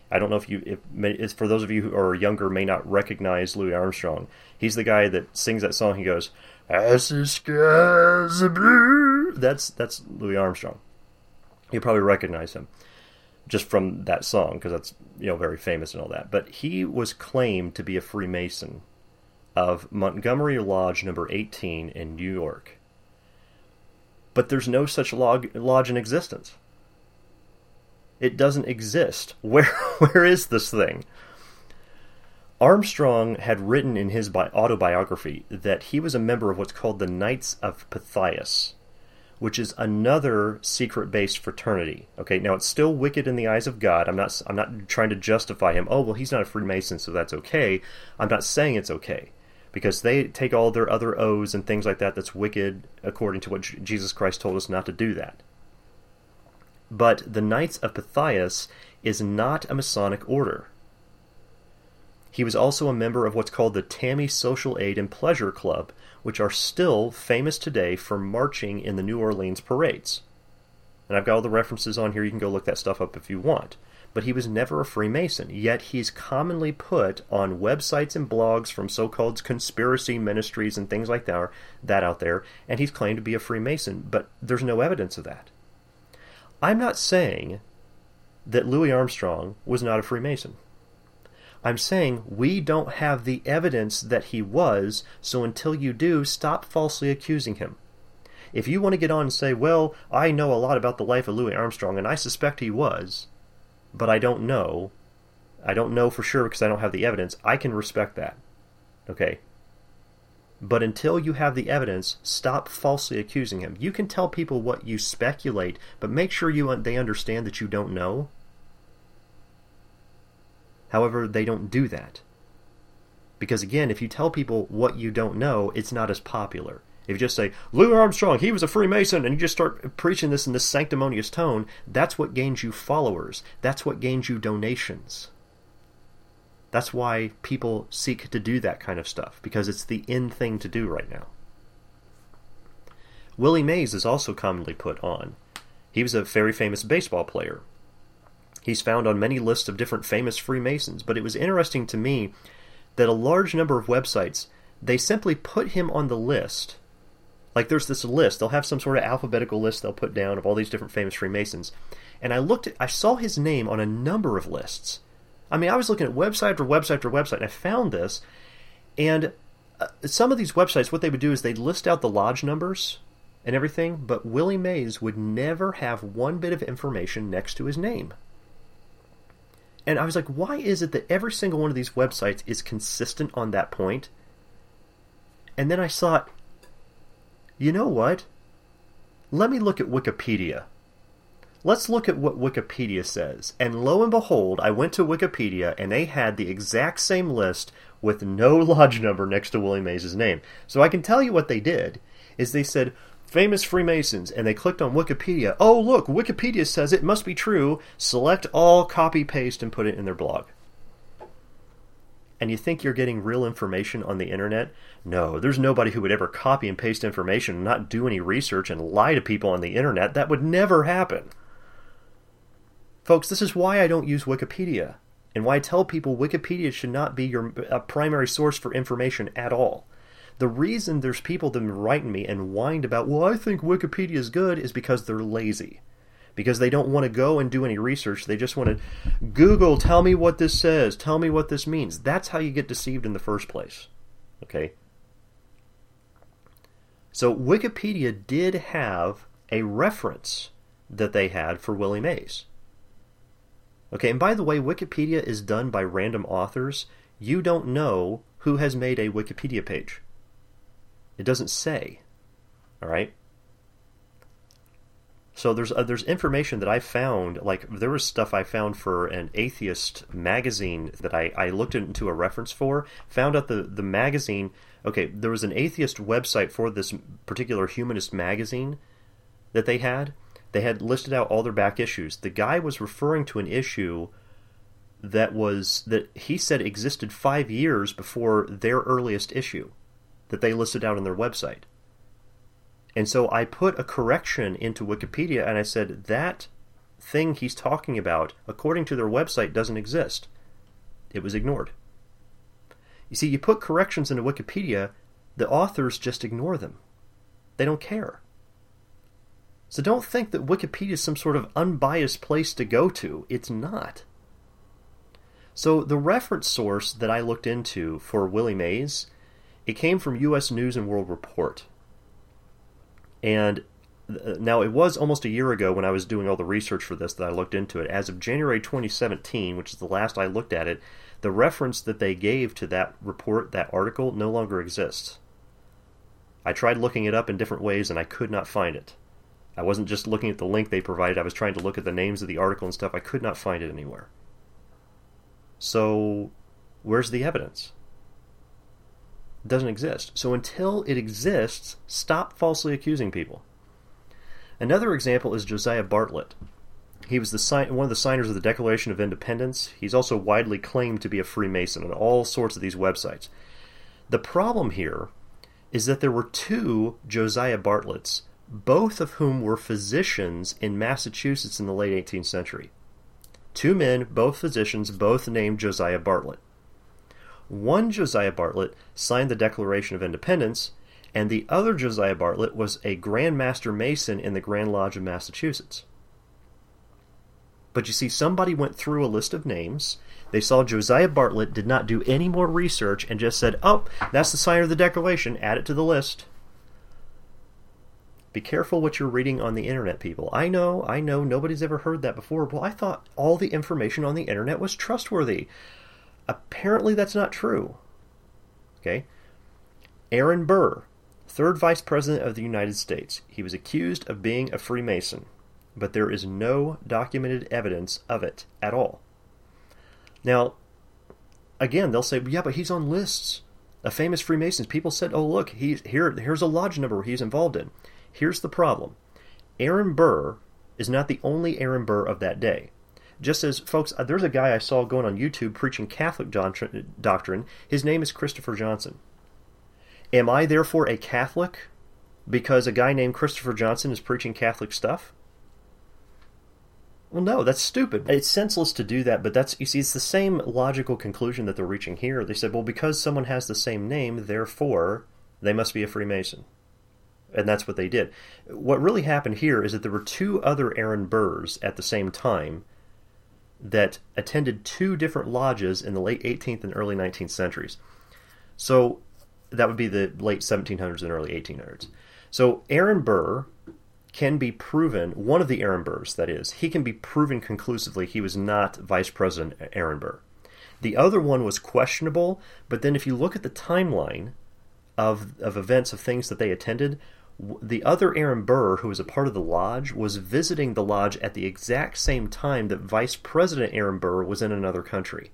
A: I don't know if it's for those of you who are younger may not recognize Louis Armstrong. He's the guy that sings that song. He goes, "As the skies are blue." That's Louis Armstrong. You probably recognize him just from that song because that's very famous and all that. But he was claimed to be a Freemason of Montgomery Lodge number 18 in New York. But there's no such lodge in existence. It doesn't exist. Where is this thing? Armstrong had written in his autobiography that he was a member of what's called the Knights of Pythias, which is another secret-based fraternity. Okay, now it's still wicked in the eyes of God. I'm not trying to justify him. Oh, well, he's not a Freemason, so that's okay. I'm not saying it's okay, because they take all their other oaths and things like that that's wicked according to what Jesus Christ told us not to do that. But the Knights of Pythias is not a Masonic order. He was also a member of what's called the Tammany Social Aid and Pleasure Club, which are still famous today for marching in the New Orleans parades. And I've got all the references on here. You can go look that stuff up if you want. But he was never a Freemason, yet he's commonly put on websites and blogs from so-called conspiracy ministries and things like that out there, and he's claimed to be a Freemason, but there's no evidence of that. I'm not saying that Louis Armstrong was not a Freemason. I'm saying we don't have the evidence that he was, so until you do, stop falsely accusing him. If you want to get on and say, well, I know a lot about the life of Louis Armstrong, and I suspect he was, but I don't know for sure because I don't have the evidence, I can respect that. Okay? But until you have the evidence, stop falsely accusing him. You can tell people what you speculate, but make sure they understand that you don't know. However, they don't do that. Because again, if you tell people what you don't know, it's not as popular. If you just say, Louis Armstrong, he was a Freemason, and you just start preaching this in this sanctimonious tone, that's what gains you followers. That's what gains you donations. That's why people seek to do that kind of stuff, because it's the in thing to do right now. Willie Mays is also commonly put on. He was a very famous baseball player. He's found on many lists of different famous Freemasons, but it was interesting to me that a large number of websites, they simply put him on the list. Like there's this list, they'll have some sort of alphabetical list they'll put down of all these different famous Freemasons. And I saw his name on a number of lists. I mean, I was looking at website after website after website, and I found this, and some of these websites, what they would do is they'd list out the lodge numbers and everything, but Willie Mays would never have one bit of information next to his name. And I was like, why is it that every single one of these websites is consistent on that point? And then I thought, you know what? Let me look at Wikipedia. Let's look at what Wikipedia says. And lo and behold, I went to Wikipedia and they had the exact same list with no lodge number next to Willie Mays' name. So I can tell you what they did is they said, famous Freemasons, and they clicked on Wikipedia. Oh, look, Wikipedia says it must be true. Select all, copy, paste, and put it in their blog. And you think you're getting real information on the internet? No, there's nobody who would ever copy and paste information and not do any research and lie to people on the internet. That would never happen. Folks, this is why I don't use Wikipedia, and why I tell people Wikipedia should not be your primary source for information at all. The reason there's people that have been writing me and whined about, well, I think Wikipedia is good, is because they're lazy. Because they don't want to go and do any research. They just want to Google, tell me what this says, tell me what this means. That's how you get deceived in the first place. Okay? So Wikipedia did have a reference that they had for Willie Mays. Okay, and by the way, Wikipedia is done by random authors. You don't know who has made a Wikipedia page. It doesn't say. All right? So there's information that I found, like there was stuff I found for an atheist magazine that I looked into a reference for, found out the magazine, okay, there was an atheist website for this particular humanist magazine that they had. They had listed out all their back issues. The guy was referring to an issue that he said existed 5 years before their earliest issue that they listed out on their website. And so I put a correction into Wikipedia and I said, that thing he's talking about, according to their website, doesn't exist. It was ignored. You see, you put corrections into Wikipedia, the authors just ignore them. They don't care. So don't think that Wikipedia is some sort of unbiased place to go to. It's not. So the reference source that I looked into for Willie Mays, it came from U.S. News and World Report. And now it was almost a year ago when I was doing all the research for this that I looked into it. As of January 2017, which is the last I looked at it, the reference that they gave to that report, that article, no longer exists. I tried looking it up in different ways and I could not find it. I wasn't just looking at the link they provided, I was trying to look at the names of the article and stuff. I could not find it anywhere. So, where's the evidence? It doesn't exist. So until it exists, stop falsely accusing people. Another example is Josiah Bartlett. He was one of the signers of the Declaration of Independence. He's also widely claimed to be a Freemason on all sorts of these websites. The problem here is that there were two Josiah Bartletts, both of whom were physicians in Massachusetts in the late 18th century. Two men, both physicians, both named Josiah Bartlett. One Josiah Bartlett signed the Declaration of Independence, and the other Josiah Bartlett was a Grand Master Mason in the Grand Lodge of Massachusetts. But you see, somebody went through a list of names. They saw Josiah Bartlett, did not do any more research, and just said, oh, that's the signer of the Declaration, add it to the list. Be careful what you're reading on the internet, people. I know, nobody's ever heard that before. Well, I thought all the information on the internet was trustworthy. Apparently that's not true. Okay? Aaron Burr, third Vice President of the United States. He was accused of being a Freemason, but there is no documented evidence of it at all. Now, again, they'll say, yeah, but he's on lists of famous Freemasons. People said, oh, look, here's a lodge number he's involved in. Here's the problem. Aaron Burr is not the only Aaron Burr of that day. Just as, folks, there's a guy I saw going on YouTube preaching Catholic doctrine. His name is Christopher Johnson. Am I therefore a Catholic because a guy named Christopher Johnson is preaching Catholic stuff? Well, no, that's stupid. It's senseless to do that, but you see, it's the same logical conclusion that they're reaching here. They said, well, because someone has the same name, therefore, they must be a Freemason. And that's what they did. What really happened here is that there were two other Aaron Burrs at the same time that attended two different lodges in the late 18th and early 19th centuries. So that would be the late 1700s and early 1800s. So Aaron Burr can be proven, one of the Aaron Burrs, that is, he can be proven conclusively he was not Vice President Aaron Burr. The other one was questionable, but then if you look at the timeline of events, of things that they attended, the other Aaron Burr, who was a part of the lodge, was visiting the lodge at the exact same time that Vice President Aaron Burr was in another country.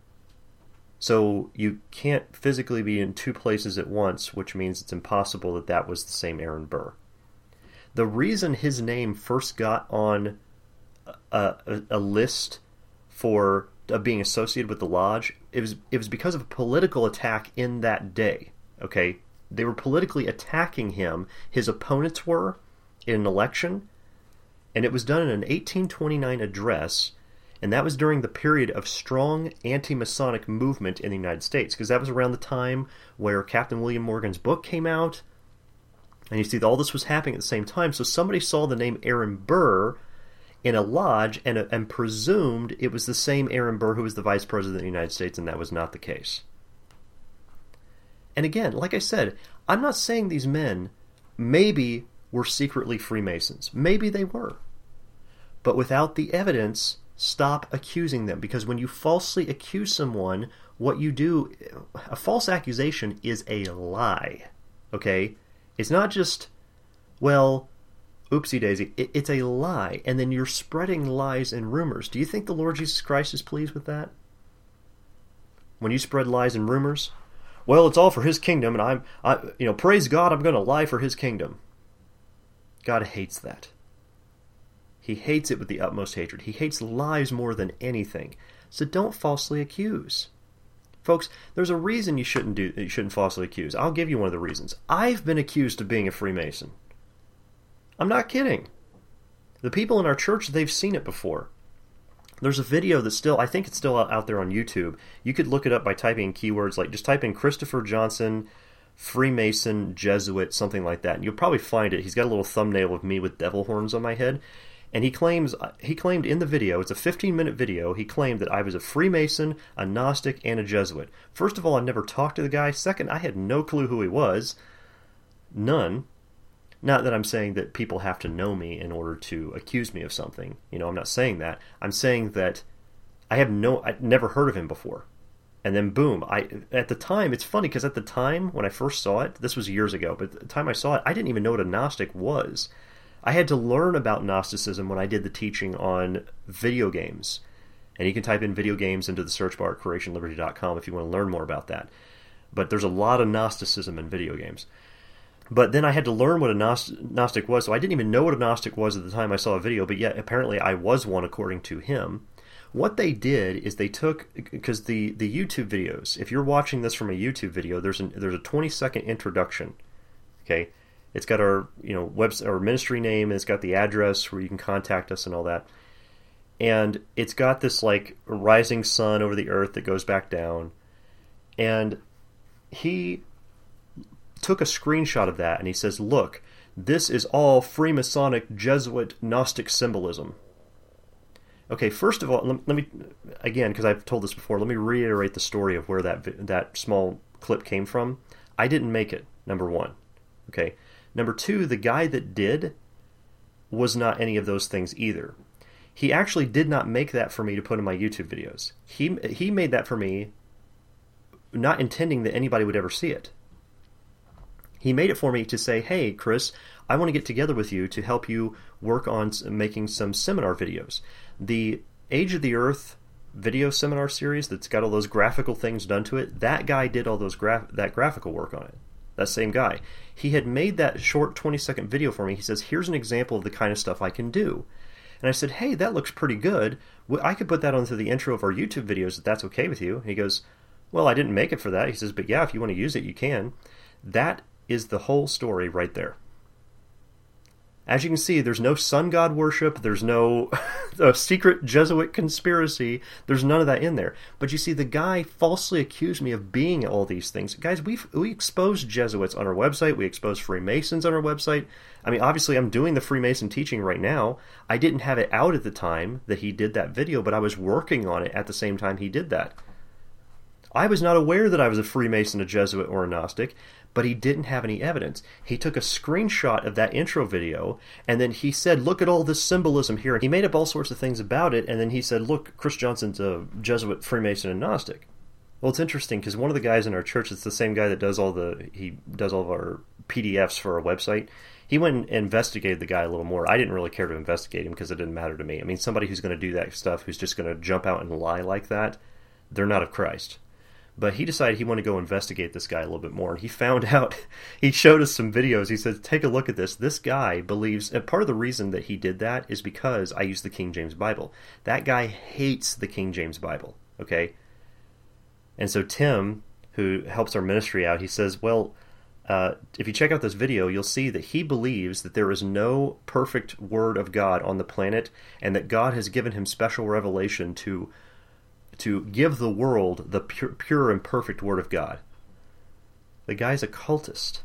A: So you can't physically be in two places at once, which means it's impossible that that was the same Aaron Burr. The reason his name first got on a list for being associated with the lodge, it was because of a political attack in that day. Okay, they were politically attacking him. His opponents were in an election, and it was done in an 1829 address, and that was during the period of strong anti-Masonic movement in the United States, because that was around the time where Captain William Morgan's book came out, and you see all this was happening at the same time. So somebody saw the name Aaron Burr in a lodge and presumed it was the same Aaron Burr who was the Vice President of the United States, and that was not the case. And again, like I said, I'm not saying these men maybe were secretly Freemasons. Maybe they were. But without the evidence, stop accusing them. Because when you falsely accuse someone, what you do, a false accusation is a lie. Okay? It's not just, well, oopsie daisy. It's a lie. And then you're spreading lies and rumors. Do you think the Lord Jesus Christ is pleased with that? When you spread lies and rumors? Well, it's all for His kingdom, and praise God, I'm going to lie for His kingdom. God hates that. He hates it with the utmost hatred. He hates lies more than anything. So don't falsely accuse. Folks, there's a reason you shouldn't falsely accuse. I'll give you one of the reasons. I've been accused of being a Freemason. I'm not kidding. The people in our church, they've seen it before. There's a video that's still, I think it's still out there on YouTube. You could look it up by typing in keywords, like just type in Christopher Johnson, Freemason, Jesuit, something like that, and you'll probably find it. He's got a little thumbnail of me with devil horns on my head, and he claimed in the video, it's a 15-minute video, he claimed that I was a Freemason, a Gnostic, and a Jesuit. First of all, I never talked to the guy. Second, I had no clue who he was. None. Not that I'm saying that people have to know me in order to accuse me of something. I'm not saying that. I'm saying that I'd never heard of him before. And then boom, at the time, it's funny because at the time when I first saw it, this was years ago, but at the time I saw it, I didn't even know what a Gnostic was. I had to learn about Gnosticism when I did the teaching on video games. And you can type in video games into the search bar at CreationLiberty.com if you want to learn more about that. But there's a lot of Gnosticism in video games. But then I had to learn what a Gnostic was, so I didn't even know what a Gnostic was at the time I saw a video, but yet apparently I was one according to him. What they did is they took, because the YouTube videos, if you're watching this from a YouTube video, there's a 20-second introduction, okay? It's got our our ministry name, and it's got the address where you can contact us and all that. And it's got this like rising sun over the earth that goes back down. And he took a screenshot of that and he says, look, this is all Freemasonic Jesuit Gnostic symbolism. Okay, first of all, let me, again, because I've told this before, let me reiterate the story of where that small clip came from. I didn't make it, number one. Okay. Number two, the guy that did was not any of those things either. He actually did not make that for me to put in my YouTube videos. He made that for me not intending that anybody would ever see it. He made it for me to say, hey, Chris, I want to get together with you to help you work on making some seminar videos. The Age of the Earth video seminar series that's got all those graphical things done to it, that guy did all those that graphical work on it. That same guy. He had made that short 20-second video for me. He says, here's an example of the kind of stuff I can do. And I said, hey, that looks pretty good. I could put that onto the intro of our YouTube videos if that's okay with you. And he goes, well, I didn't make it for that. He says, but yeah, if you want to use it, you can. That is the whole story right there. As you can see, there's no sun god worship, there's no secret Jesuit conspiracy, there's none of that in there. But you see, the guy falsely accused me of being all these things. Guys, we expose Jesuits on our website, we expose Freemasons on our website. I mean, obviously, I'm doing the Freemason teaching right now. I didn't have it out at the time that he did that video, but I was working on it at the same time he did that. I was not aware that I was a Freemason, a Jesuit, or a Gnostic, but he didn't have any evidence. He took a screenshot of that intro video, and then he said, look at all this symbolism here. He made up all sorts of things about it, and then he said, look, Chris Johnson's a Jesuit, Freemason, and Gnostic. Well, it's interesting, because one of the guys in our church, it's the same guy that does all of our PDFs for our website. He went and investigated the guy a little more. I didn't really care to investigate him, because it didn't matter to me. I mean, somebody who's going to do that stuff, who's just going to jump out and lie like that, they're not of Christ. But he decided he wanted to go investigate this guy a little bit more. And he found out, he showed us some videos. He said, take a look at this. This guy believes, and part of the reason that he did that is because I use the King James Bible. That guy hates the King James Bible, okay? And so Tim, who helps our ministry out, he says, well, if you check out this video, you'll see that he believes that there is no perfect word of God on the planet, and that God has given him special revelation to give the world the pure and perfect Word of God. The guy's a cultist.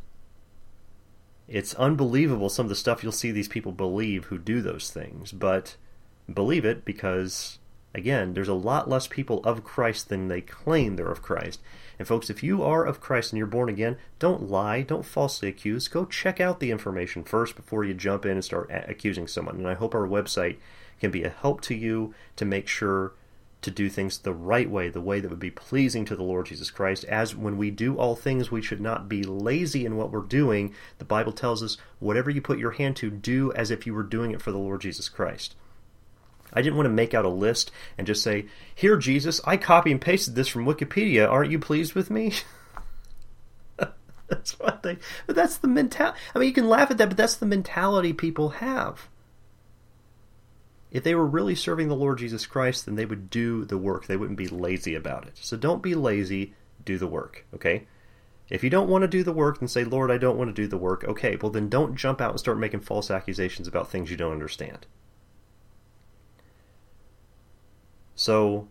A: It's unbelievable some of the stuff you'll see these people believe who do those things, but believe it because, again, there's a lot less people of Christ than they claim they're of Christ. And folks, if you are of Christ and you're born again, don't lie, don't falsely accuse. Go check out the information first before you jump in and start accusing someone. And I hope our website can be a help to you to make sure to do things the right way, the way that would be pleasing to the Lord Jesus Christ. As when we do all things, we should not be lazy in what we're doing. The Bible tells us, whatever you put your hand to, do as if you were doing it for the Lord Jesus Christ. I didn't want to make out a list and just say, here, Jesus, I copy and pasted this from Wikipedia. Aren't you pleased with me? That's what but that's the mentality. I mean, you can laugh at that, but that's the mentality people have. If they were really serving the Lord Jesus Christ, then they would do the work. They wouldn't be lazy about it. So don't be lazy, do the work, okay? If you don't want to do the work, then say, Lord, I don't want to do the work. Okay, well then don't jump out and start making false accusations about things you don't understand. So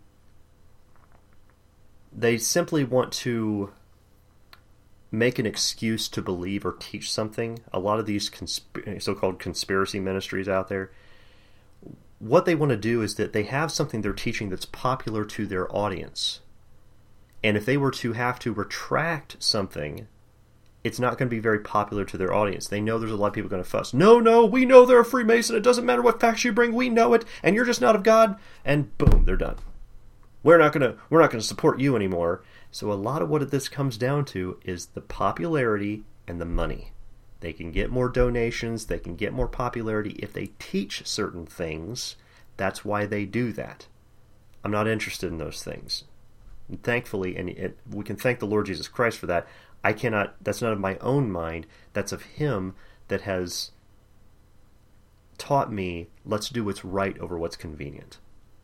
A: they simply want to make an excuse to believe or teach something. A lot of these so-called conspiracy ministries out there, what they want to do is that they have something they're teaching that's popular to their audience. And if they were to have to retract something, it's not going to be very popular to their audience. They know there's a lot of people going to fuss. No, we know they're a Freemason. It doesn't matter what facts you bring. We know it. And you're just not of God. And boom, they're done. We're not going to support you anymore. So a lot of what this comes down to is the popularity and the money. They can get more donations. They can get more popularity if they teach certain things. That's why they do that. I'm not interested in those things. And thankfully, and we can thank the Lord Jesus Christ for that. I cannot, that's not of my own mind. That's of Him that has taught me, let's do what's right over what's convenient.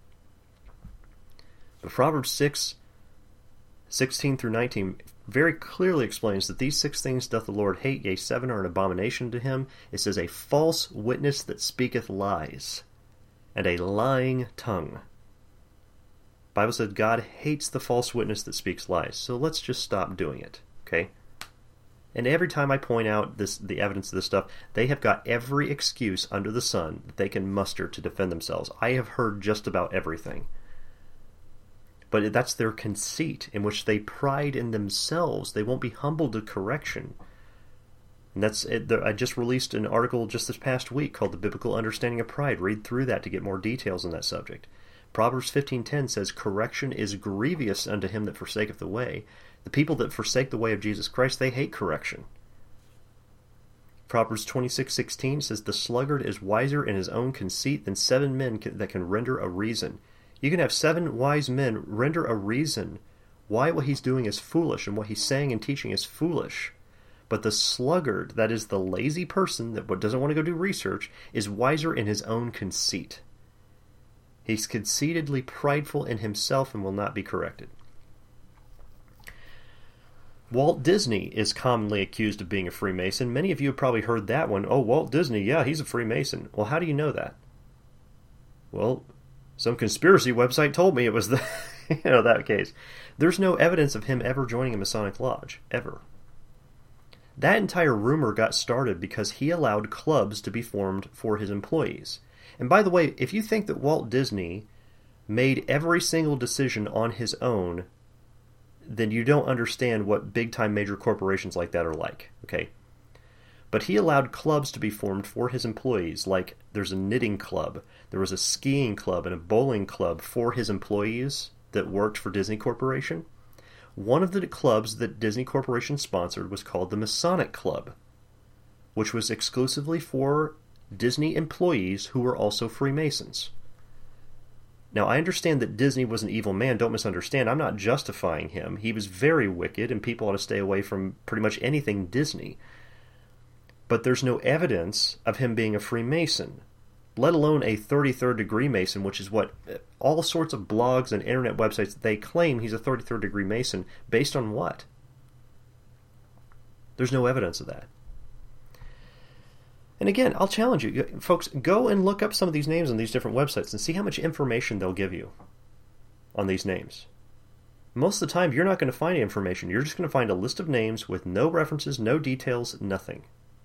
A: But Proverbs 6:16 through 19 very clearly explains that these 6 things doth the Lord hate, yea, 7 are an abomination to Him. It says, a false witness that speaketh lies, and a lying tongue. The Bible said God hates the false witness that speaks lies, so let's just stop doing it, okay? And every time I point out the evidence of this stuff, they have got every excuse under the sun that they can muster to defend themselves. I have heard just about everything. But that's their conceit, in which they pride in themselves. They won't be humbled to correction. And that's it. I just released an article just this past week called The Biblical Understanding of Pride. Read through that to get more details on that subject. Proverbs 15:10 says, correction is grievous unto him that forsaketh the way. The people that forsake the way of Jesus Christ, they hate correction. Proverbs 26:16 says, the sluggard is wiser in his own conceit than 7 men that can render a reason. You can have 7 wise men render a reason why what he's doing is foolish and what he's saying and teaching is foolish. But the sluggard, that is the lazy person that doesn't want to go do research, is wiser in his own conceit. He's conceitedly prideful in himself and will not be corrected. Walt Disney is commonly accused of being a Freemason. Many of you have probably heard that one. Oh, Walt Disney, yeah, he's a Freemason. Well, how do you know that? Well, some conspiracy website told me it was that case. There's no evidence of him ever joining a Masonic lodge, ever. That entire rumor got started because he allowed clubs to be formed for his employees. And by the way, if you think that Walt Disney made every single decision on his own, then you don't understand what big-time major corporations like that are like, okay? But he allowed clubs to be formed for his employees, like there's a knitting club, there was a skiing club, and a bowling club for his employees that worked for Disney Corporation. One of the clubs that Disney Corporation sponsored was called the Masonic Club, which was exclusively for Disney employees who were also Freemasons. Now, I understand that Disney was an evil man. Don't misunderstand. I'm not justifying him. He was very wicked, and people ought to stay away from pretty much anything Disney. But there's no evidence of him being a Freemason, let alone a 33rd degree Mason, which is what all sorts of blogs and internet websites, they claim he's a 33rd degree Mason. Based on what? There's no evidence of that. And again, I'll challenge you, folks, go and look up some of these names on these different websites and see how much information they'll give you on these names. Most of the time, you're not going to find information. You're just going to find a list of names with no references, no details, nothing.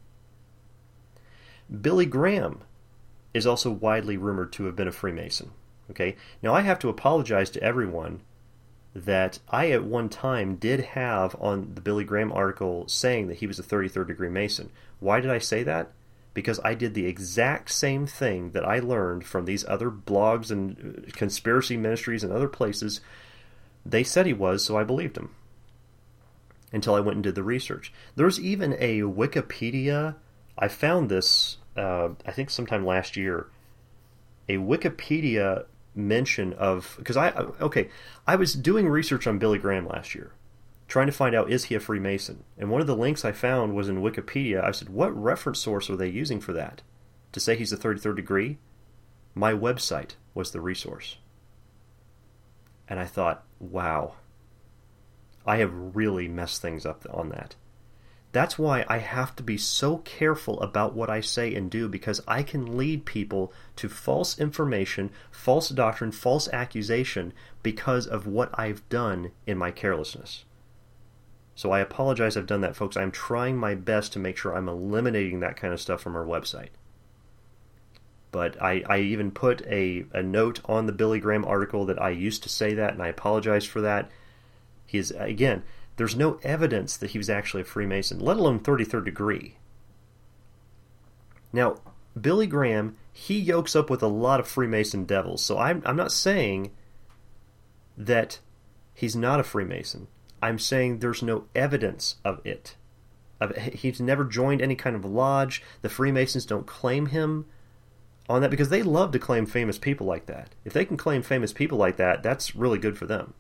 A: Billy Graham is also widely rumored to have been a Freemason. Okay? Now, I have to apologize to everyone that I at one time did have on the Billy Graham article saying that he was a 33rd degree Mason. Why did I say that? Because I did the exact same thing that I learned from these other blogs and conspiracy ministries and other places. They said he was, so I believed him. Until I went and did the research. There's even a Wikipedia, I found this, I think sometime last year, a Wikipedia mention of, because I was doing research on Billy Graham last year, trying to find out, is he a Freemason? And one of the links I found was in Wikipedia. I said, what reference source are they using for that? To say he's a 33rd degree? My website was the resource. And I thought, wow, I have really messed things up on that. That's why I have to be so careful about what I say and do, because I can lead people to false information, false doctrine, false accusation because of what I've done in my carelessness. So I apologize I've done that, folks. I'm trying my best to make sure I'm eliminating that kind of stuff from our website. But I even put a note on the Billy Graham article that I used to say that, and I apologize for that. Again, there's no evidence that he was actually a Freemason, let alone 33rd degree. Now, Billy Graham, he yokes up with a lot of Freemason devils, so I'm not saying that he's not a Freemason. I'm saying there's no evidence of it. He's never joined any kind of lodge. The Freemasons don't claim him on that, because they love to claim famous people like that. If they can claim famous people like that, that's really good for them.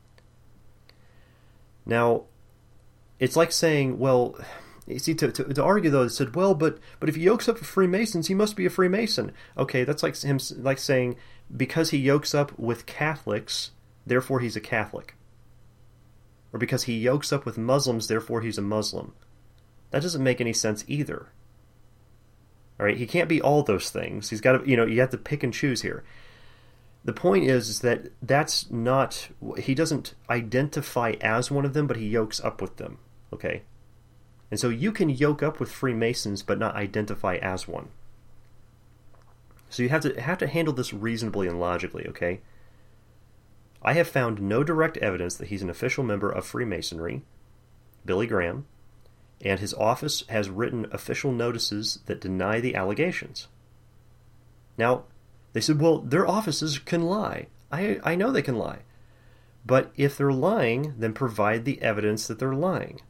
A: Now, it's like saying, well, you see, to argue though, they said, well, but if he yokes up with Freemasons, he must be a Freemason. Okay, that's like him saying, because he yokes up with Catholics, therefore he's a Catholic. Or because he yokes up with Muslims, therefore he's a Muslim. That doesn't make any sense either. All right, he can't be all those things. He's got to, you have to pick and choose here. The point is that that's not, he doesn't identify as one of them, but he yokes up with them, okay? And so you can yoke up with Freemasons but not identify as one. So you have to handle this reasonably and logically, okay? I have found no direct evidence that he's an official member of Freemasonry, Billy Graham, and his office has written official notices that deny the allegations. Now, they said, well, their offices can lie. I know they can lie. But if they're lying, then provide the evidence that they're lying.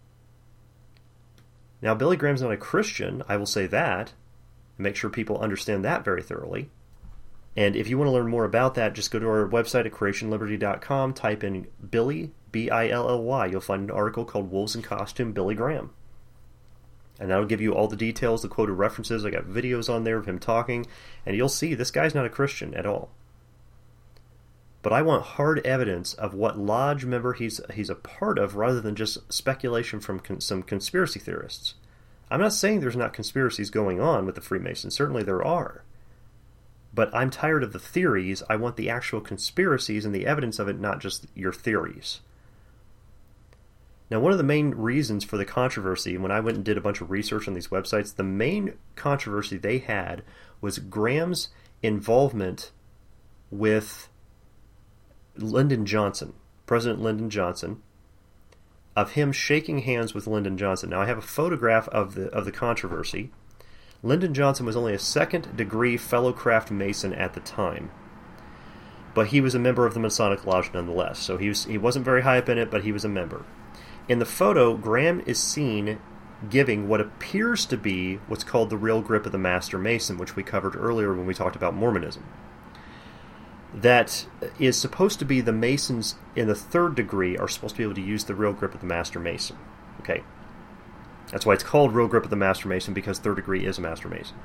A: Now, Billy Graham's not a Christian, I will say that. Make sure people understand that very thoroughly. And if you want to learn more about that, just go to our website at creationliberty.com, type in Billy, B-I-L-L-Y. You'll find an article called Wolves in Costume, Billy Graham. And that'll give you all the details, the quoted references. I got videos on there of him talking, and you'll see this guy's not a Christian at all. But I want hard evidence of what lodge member he's a part of, rather than just speculation from some conspiracy theorists. I'm not saying there's not conspiracies going on with the Freemasons. Certainly there are. But I'm tired of the theories. I want the actual conspiracies and the evidence of it, not just your theories. Now, one of the main reasons for the controversy, when I went and did a bunch of research on these websites, the main controversy they had was Graham's involvement with Lyndon Johnson, President Lyndon Johnson, of him shaking hands with Lyndon Johnson. Now, I have a photograph of the controversy. Lyndon Johnson was only a second-degree fellow craft Mason at the time, but he was a member of the Masonic Lodge nonetheless. So he wasn't very high up in it, but he was a member. In the photo, Graham is seen giving what appears to be what's called the real grip of the Master Mason, which we covered earlier when we talked about Mormonism. That is supposed to be the Masons in the third degree are supposed to be able to use the real grip of the Master Mason. Okay. That's why it's called real grip of the Master Mason, because third degree is a Master Mason.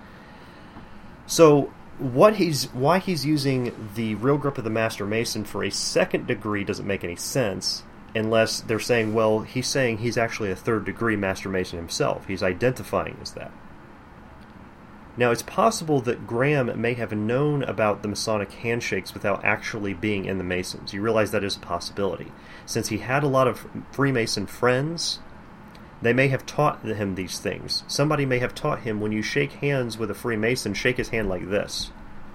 A: So why he's using the real grip of the Master Mason for a second degree doesn't make any sense, unless they're saying, well, he's saying he's actually a third degree Master Mason himself. He's identifying as that. Now, it's possible that Graham may have known about the Masonic handshakes without actually being in the Masons. You realize that is a possibility. Since he had a lot of Freemason friends, they may have taught him these things. Somebody may have taught him, when you shake hands with a Freemason, shake his hand like this.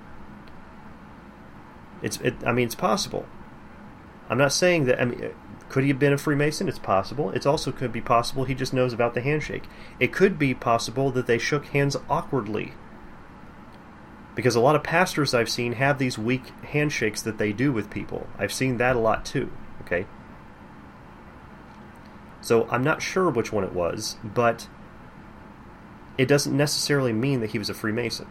A: It's possible. I'm not saying that, could he have been a Freemason? It's possible. It also could be possible he just knows about the handshake. It could be possible that they shook hands awkwardly. Because a lot of pastors I've seen have these weak handshakes that they do with people. I've seen that a lot too, okay? So I'm not sure which one it was, but it doesn't necessarily mean that he was a Freemason.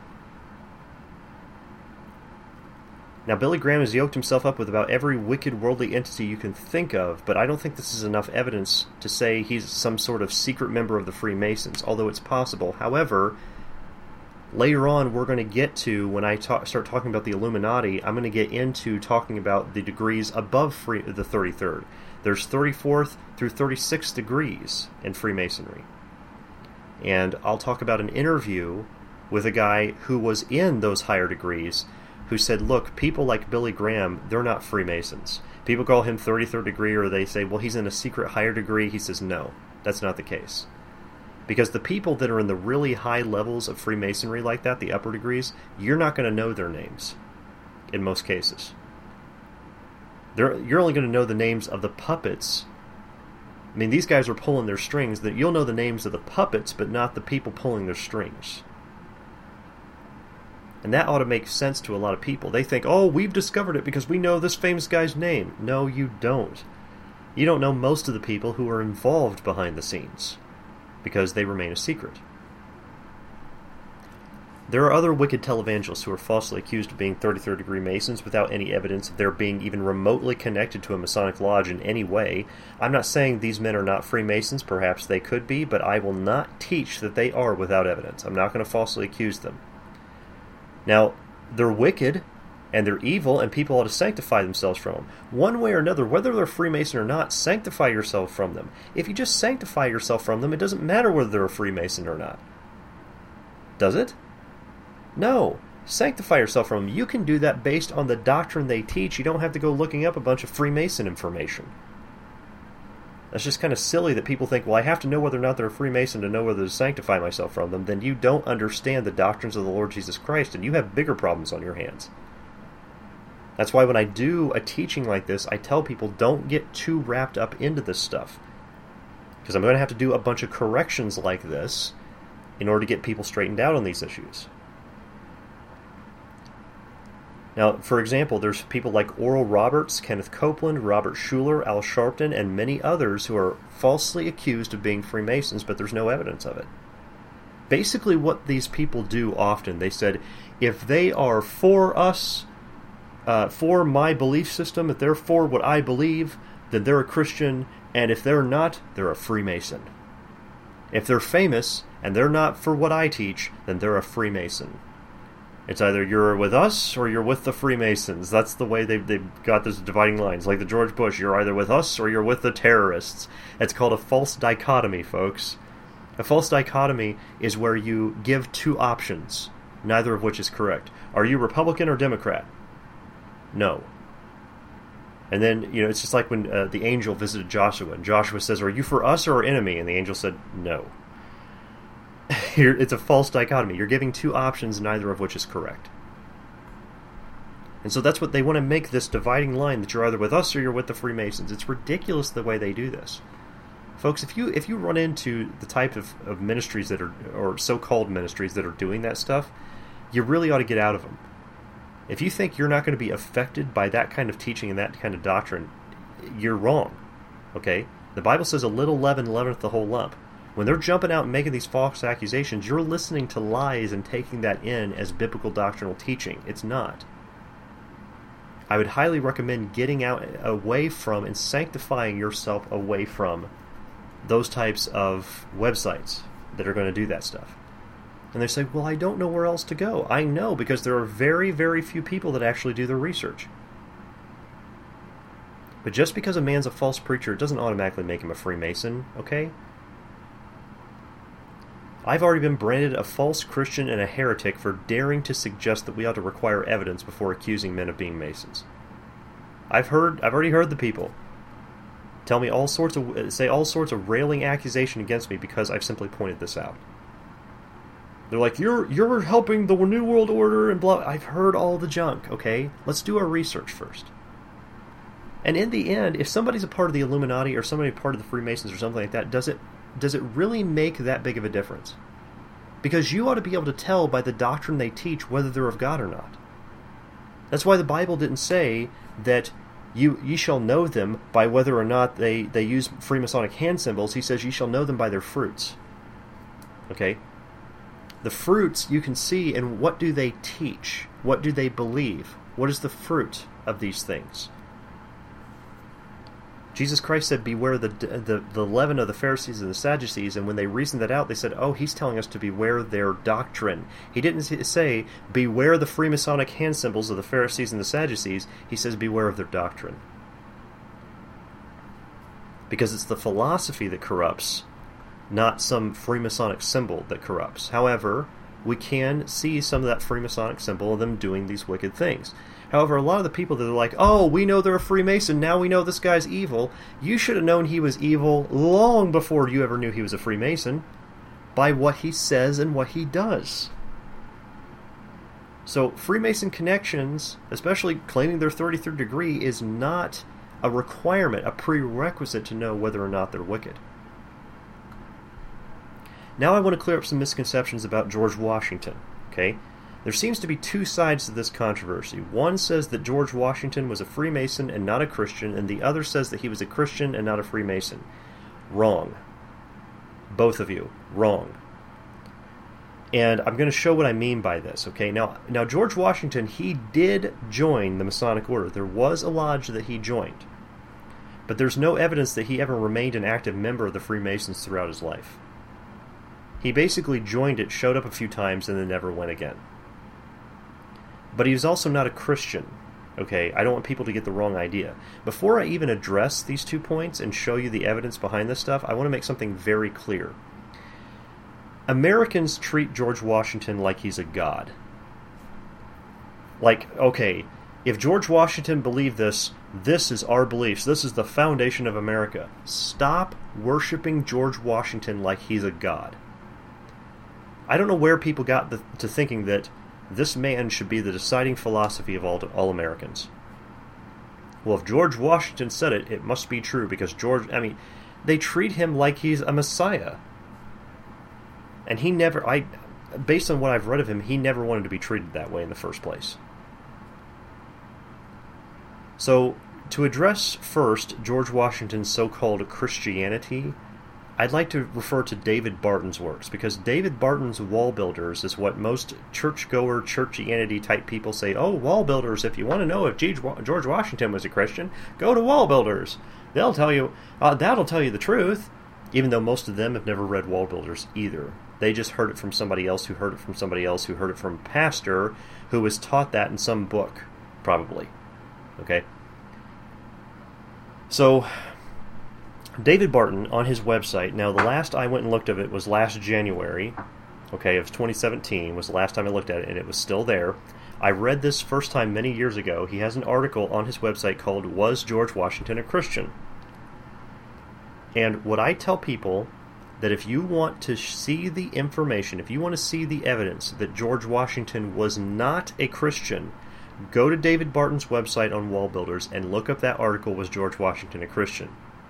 A: Now, Billy Graham has yoked himself up with about every wicked worldly entity you can think of, but I don't think this is enough evidence to say he's some sort of secret member of the Freemasons, although it's possible. However, Later on, we're going to get to, when I start talking about the Illuminati, I'm going to get into talking about the degrees above the 33rd. There's 34th through 36th degrees in Freemasonry. And I'll talk about an interview with a guy who was in those higher degrees who said, look, people like Billy Graham, they're not Freemasons. People call him 33rd degree, or they say, well, he's in a secret higher degree. He says, no, that's not the case. Because the people that are in the really high levels of Freemasonry like that, the upper degrees, you're not going to know their names in most cases. You're only going to know the names of the puppets. I mean, these guys are pulling their strings. That you'll know the names of the puppets, but not the people pulling their strings. And that ought to make sense to a lot of people. They think, oh, we've discovered it because we know this famous guy's name. No, you don't. You don't know most of the people who are involved behind the scenes, because they remain a secret. There are other wicked televangelists who are falsely accused of being 33rd degree Masons without any evidence of their being even remotely connected to a Masonic lodge in any way. I'm not saying these men are not Freemasons. Perhaps they could be, but I will not teach that they are without evidence. I'm not going to falsely accuse them. Now, they're wicked, and they're evil, and people ought to sanctify themselves from them. One way or another, whether they're Freemason or not, sanctify yourself from them. If you just sanctify yourself from them, it doesn't matter whether they're a Freemason or not. Does it? No. Sanctify yourself from them. You can do that based on the doctrine they teach. You don't have to go looking up a bunch of Freemason information. That's just kind of silly that people think, well, I have to know whether or not they're a Freemason to know whether to sanctify myself from them. Then you don't understand the doctrines of the Lord Jesus Christ, and you have bigger problems on your hands. That's why when I do a teaching like this, I tell people don't get too wrapped up into this stuff. Because I'm going to have to do a bunch of corrections like this in order to get people straightened out on these issues. Now, for example, there's people like Oral Roberts, Kenneth Copeland, Robert Schuller, Al Sharpton, and many others who are falsely accused of being Freemasons, but there's no evidence of it. Basically what these people do often, they said, if they are for us, for my belief system, if they're for what I believe, then they're a Christian, and if they're not, they're a Freemason. If they're famous, and they're not for what I teach, then they're a Freemason. It's either you're with us, or you're with the Freemasons. That's the way they've got this dividing lines. Like the George Bush, you're either with us, or you're with the terrorists. It's called a false dichotomy, folks. A false dichotomy is where you give two options, neither of which is correct. Are you Republican or Democrat? No. And then, it's just like when the angel visited Joshua, and Joshua says, are you for us or our enemy? And the angel said, no. It's a false dichotomy. You're giving two options, neither of which is correct. And so that's what they want to make this dividing line, that you're either with us or you're with the Freemasons. It's ridiculous the way they do this. Folks, if you run into the type of ministries that are, or so-called ministries that are doing that stuff, you really ought to get out of them. If you think you're not going to be affected by that kind of teaching and that kind of doctrine, you're wrong. Okay? The Bible says a little leaven leaveneth the whole lump. When they're jumping out and making these false accusations, you're listening to lies and taking that in as biblical doctrinal teaching. It's not. I would highly recommend getting out away from and sanctifying yourself away from those types of websites that are going to do that stuff. And they say, well, I don't know where else to go. I know, because there are very, very few people that actually do their research. But just because a man's a false preacher, it doesn't automatically make him a Freemason, okay? I've already been branded a false Christian and a heretic for daring to suggest that we ought to require evidence before accusing men of being Masons. I've already heard the people tell me say all sorts of railing accusation against me because I've simply pointed this out. They're like, you're helping the New World Order and blah. I've heard all the junk, okay? Let's do our research first. And in the end, if somebody's a part of the Illuminati or somebody a part of the Freemasons or something like that, does it really make that big of a difference? Because you ought to be able to tell by the doctrine they teach whether they're of God or not. That's why the Bible didn't say that ye shall know them by whether or not they use Freemasonic hand symbols. He says ye shall know them by their fruits. Okay? The fruits you can see, and what do they teach? What do they believe? What is the fruit of these things? Jesus Christ said, beware the leaven of the Pharisees and the Sadducees, and when they reasoned that out, they said, oh, he's telling us to beware their doctrine. He didn't say, beware the Freemasonic hand symbols of the Pharisees and the Sadducees. He says, beware of their doctrine. Because it's the philosophy that corrupts, not some Freemasonic symbol that corrupts. However, we can see some of that Freemasonic symbol of them doing these wicked things. However, a lot of the people that are like, oh, we know they're a Freemason, now we know this guy's evil. You should have known he was evil long before you ever knew he was a Freemason by what he says and what he does. So Freemason connections, especially claiming their 33rd degree, is not a requirement, a prerequisite to know whether or not they're wicked. Now I want to clear up some misconceptions about George Washington. Okay? There seems to be two sides to this controversy. One says that George Washington was a Freemason and not a Christian, and the other says that he was a Christian and not a Freemason. Wrong. Both of you. Wrong. And I'm going to show what I mean by this. Okay? Now George Washington, he did join the Masonic Order. There was a lodge that he joined. But there's no evidence that he ever remained an active member of the Freemasons throughout his life. He basically joined it, showed up a few times, and then never went again. But he was also not a Christian. Okay, I don't want people to get the wrong idea. Before I even address these 2 points and show you the evidence behind this stuff, I want to make something very clear. Americans treat George Washington like he's a god. Like, okay, if George Washington believed this is our beliefs, this is the foundation of America. Stop worshiping George Washington like he's a god. I don't know where people got to thinking that this man should be the deciding philosophy of all Americans. Well, if George Washington said it, it must be true, because they treat him like he's a messiah. And he never, based on what I've read of him, he never wanted to be treated that way in the first place. So, to address first George Washington's so-called Christianity, I'd like to refer to David Barton's works, because David Barton's Wall Builders is what most churchgoer, churchianity type people say, oh, Wall Builders, if you want to know if George Washington was a Christian, go to Wall Builders. They'll tell you, that'll tell you the truth, even though most of them have never read Wall Builders either. They just heard it from somebody else who heard it from somebody else who heard it from a pastor who was taught that in some book, probably. Okay? So David Barton, on his website, now the last I went and looked at it was last January, okay, it was 2017, was the last time I looked at it, and it was still there. I read this first time many years ago. He has an article on his website called, Was George Washington a Christian? And what I tell people, that if you want to see the information, if you want to see the evidence that George Washington was not a Christian, go to David Barton's website on Wall Builders and look up that article, Was George Washington a Christian?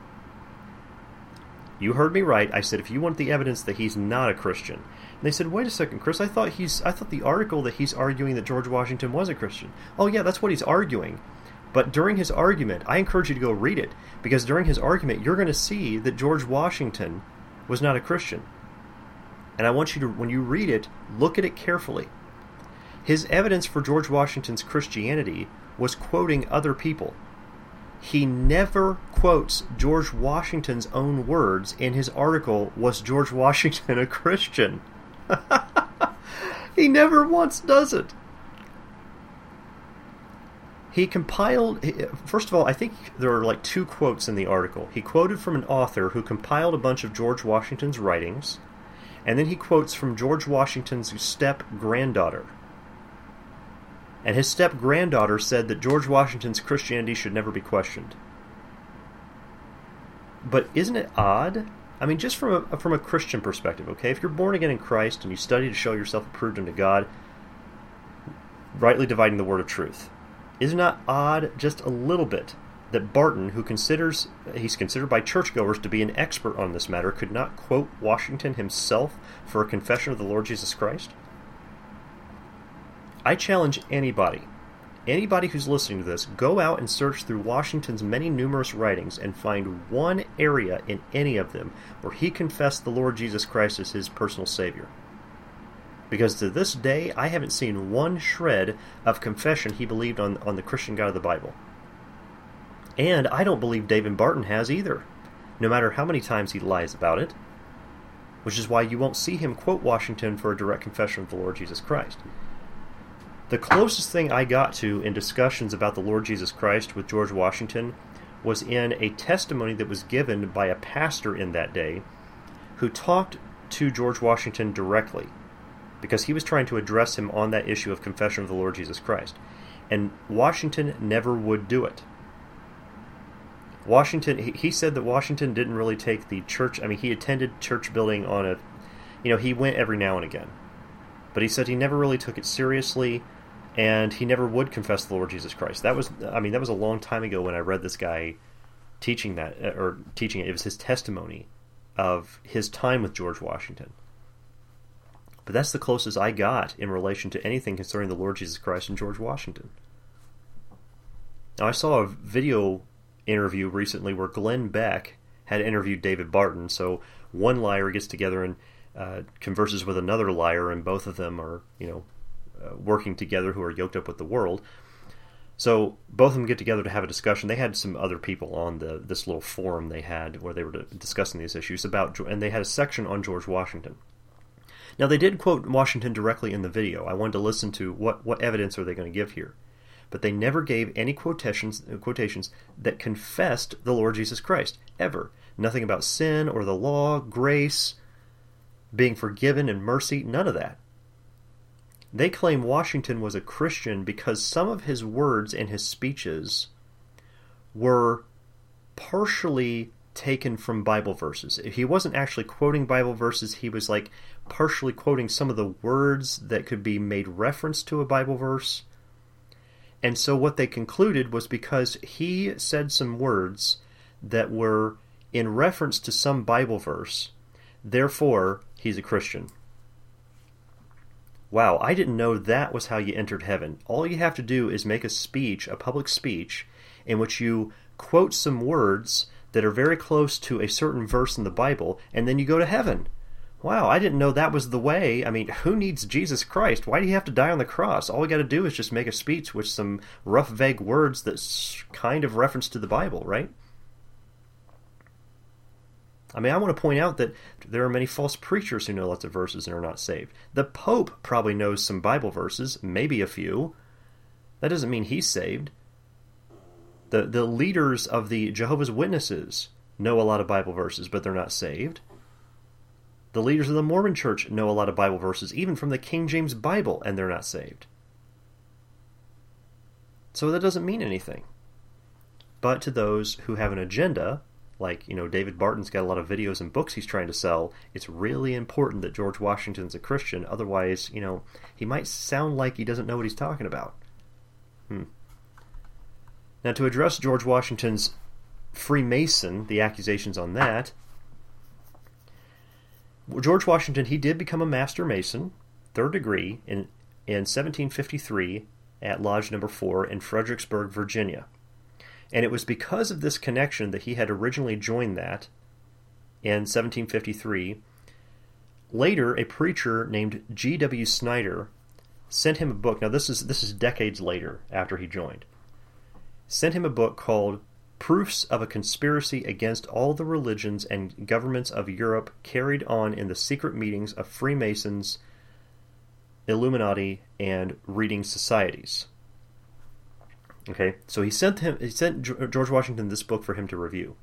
A: You heard me right. I said if you want the evidence that he's not a Christian. And they said, wait a second, Chris, I thought the article that he's arguing that George Washington was a Christian. Oh yeah, that's what he's arguing. But during his argument, I encourage you to go read it, because during his argument, you're going to see that George Washington was not a Christian. And I want you to, when you read it, look at it carefully. His evidence for George Washington's Christianity was quoting other people. He never quotes George Washington's own words in his article, Was George Washington a Christian? He never once does it. He compiled, first of all, I think there are like 2 quotes in the article. He quoted from an author who compiled a bunch of George Washington's writings, and then he quotes from George Washington's step-granddaughter. And his step-granddaughter said that George Washington's Christianity should never be questioned. But isn't it odd? I mean, just from a Christian perspective, okay? If you're born again in Christ and you study to show yourself approved unto God, rightly dividing the word of truth, isn't it odd just a little bit that Barton, he's considered by churchgoers to be an expert on this matter, could not quote Washington himself for a confession of the Lord Jesus Christ? I challenge anybody who's listening to this, go out and search through Washington's many numerous writings and find one area in any of them where he confessed the Lord Jesus Christ as his personal Savior. Because to this day, I haven't seen one shred of confession he believed on the Christian God of the Bible. And I don't believe David Barton has either, no matter how many times he lies about it, which is why you won't see him quote Washington for a direct confession of the Lord Jesus Christ. The closest thing I got to in discussions about the Lord Jesus Christ with George Washington was in a testimony that was given by a pastor in that day who talked to George Washington directly because he was trying to address him on that issue of confession of the Lord Jesus Christ. And Washington never would do it. Washington, he said that Washington didn't really take the church, he attended church building on a, he went every now and again. But he said he never really took it seriously, and he never would confess the Lord Jesus Christ. That was a long time ago when I read this guy teaching it. It was his testimony of his time with George Washington. But that's the closest I got in relation to anything concerning the Lord Jesus Christ and George Washington. Now, I saw a video interview recently where Glenn Beck had interviewed David Barton. So one liar gets together and converses with another liar, and both of them are, working together, who are yoked up with the world. So both of them get together to have a discussion. They had some other people on this little forum they had where they were discussing these issues and they had a section on George Washington. Now, they did quote Washington directly in the video. I wanted to listen to what evidence are they going to give here. But they never gave any quotations that confessed the Lord Jesus Christ, ever. Nothing about sin or the law, grace, being forgiven and mercy, none of that. They claim Washington was a Christian because some of his words and his speeches were partially taken from Bible verses. He wasn't actually quoting Bible verses, he was partially quoting some of the words that could be made reference to a Bible verse. And so what they concluded was because he said some words that were in reference to some Bible verse, therefore he's a Christian. Wow, I didn't know that was how you entered heaven. All you have to do is make a public speech, in which you quote some words that are very close to a certain verse in the Bible, and then you go to heaven. Wow, I didn't know that was the way. Who needs Jesus Christ? Why do you have to die on the cross? All we got to do is just make a speech with some rough, vague words that's kind of reference to the Bible, right? I want to point out that there are many false preachers who know lots of verses and are not saved. The Pope probably knows some Bible verses, maybe a few. That doesn't mean he's saved. The leaders of the Jehovah's Witnesses know a lot of Bible verses, but they're not saved. The leaders of the Mormon Church know a lot of Bible verses, even from the King James Bible, and they're not saved. So that doesn't mean anything. But to those who have an agenda, like, David Barton's got a lot of videos and books he's trying to sell, it's really important that George Washington's a Christian. Otherwise, he might sound like he doesn't know what he's talking about. Now, to address George Washington's Freemason, the accusations on that, George Washington, he did become a Master Mason, third degree, in 1753 at Lodge Number 4 in Fredericksburg, Virginia. And it was because of this connection that he had originally joined that in 1753. Later, a preacher named G.W. Snyder sent him a book. Now, this is decades later after he joined. Sent him a book called Proofs of a Conspiracy Against All the Religions and Governments of Europe Carried On in the Secret Meetings of Freemasons, Illuminati, and Reading Societies. Okay, so he sent George Washington this book for him to review.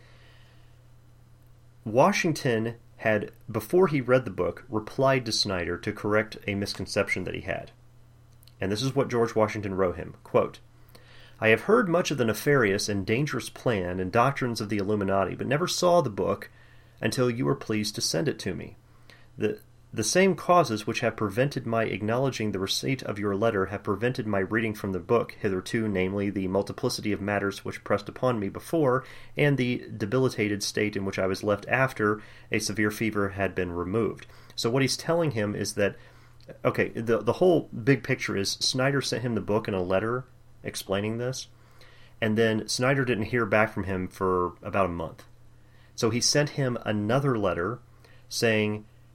A: Washington had, before he read the book, replied to Snyder to correct a misconception that he had. And this is what George Washington wrote him, quote, "I have heard much of the nefarious and dangerous plan and doctrines of the Illuminati, but never saw the book until you were pleased to send it to me. The same causes which have prevented my acknowledging the receipt of your letter have prevented my reading from the book hitherto, namely the multiplicity of matters which pressed upon me before, and the debilitated state in which I was left after a severe fever had been removed." So what he's telling him is that, okay, the whole big picture is Snyder sent him the book in a letter explaining this, and then Snyder didn't hear back from him for about a month. So he sent him another letter saying,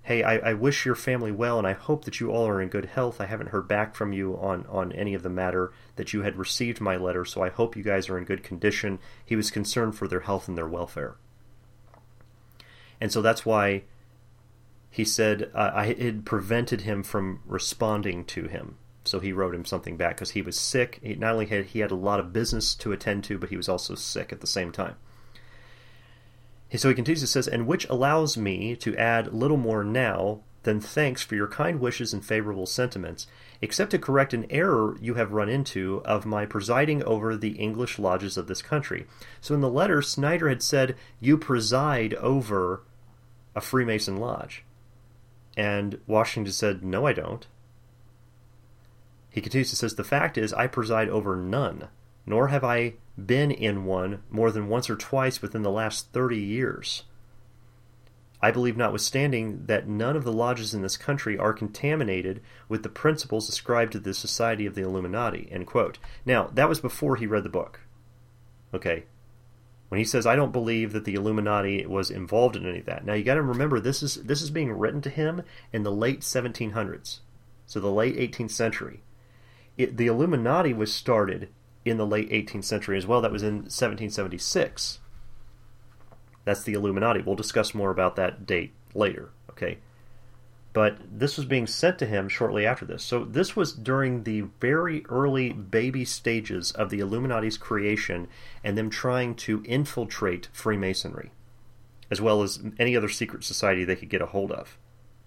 A: hey, I wish your family well, and I hope that you all are in good health. I haven't heard back from you on any of the matter that you had received my letter, so I hope you guys are in good condition. He was concerned for their health and their welfare. And so that's why he said I had prevented him from responding to him. So he wrote him something back because he was sick. Not only had he had a lot of business to attend to, but he was also sick at the same time. So he continues to says, and which allows me to add little more now than thanks for your kind wishes and favorable sentiments, except to correct an error you have run into of my presiding over the English lodges of this country. So in the letter, Snyder had said, you preside over a Freemason lodge. And Washington said, no, I don't. He continues to says, the fact is, I preside over none, nor have I been in one more than once or twice within the last 30 years. I believe notwithstanding that none of the lodges in this country are contaminated with the principles ascribed to the Society of the Illuminati, end quote. Now, that was before he read the book. Okay. When he says, I don't believe that the Illuminati was involved in any of that. Now, you got to remember, this is being written to him in the late 1700s. So the late 18th century. The Illuminati was started in the late 18th century as well. That was in 1776. That's the Illuminati. We'll discuss more about that date later, okay? But this was being sent to him shortly after this. So this was during the very early baby stages of the Illuminati's creation and them trying to infiltrate Freemasonry, as well as any other secret society they could get a hold of.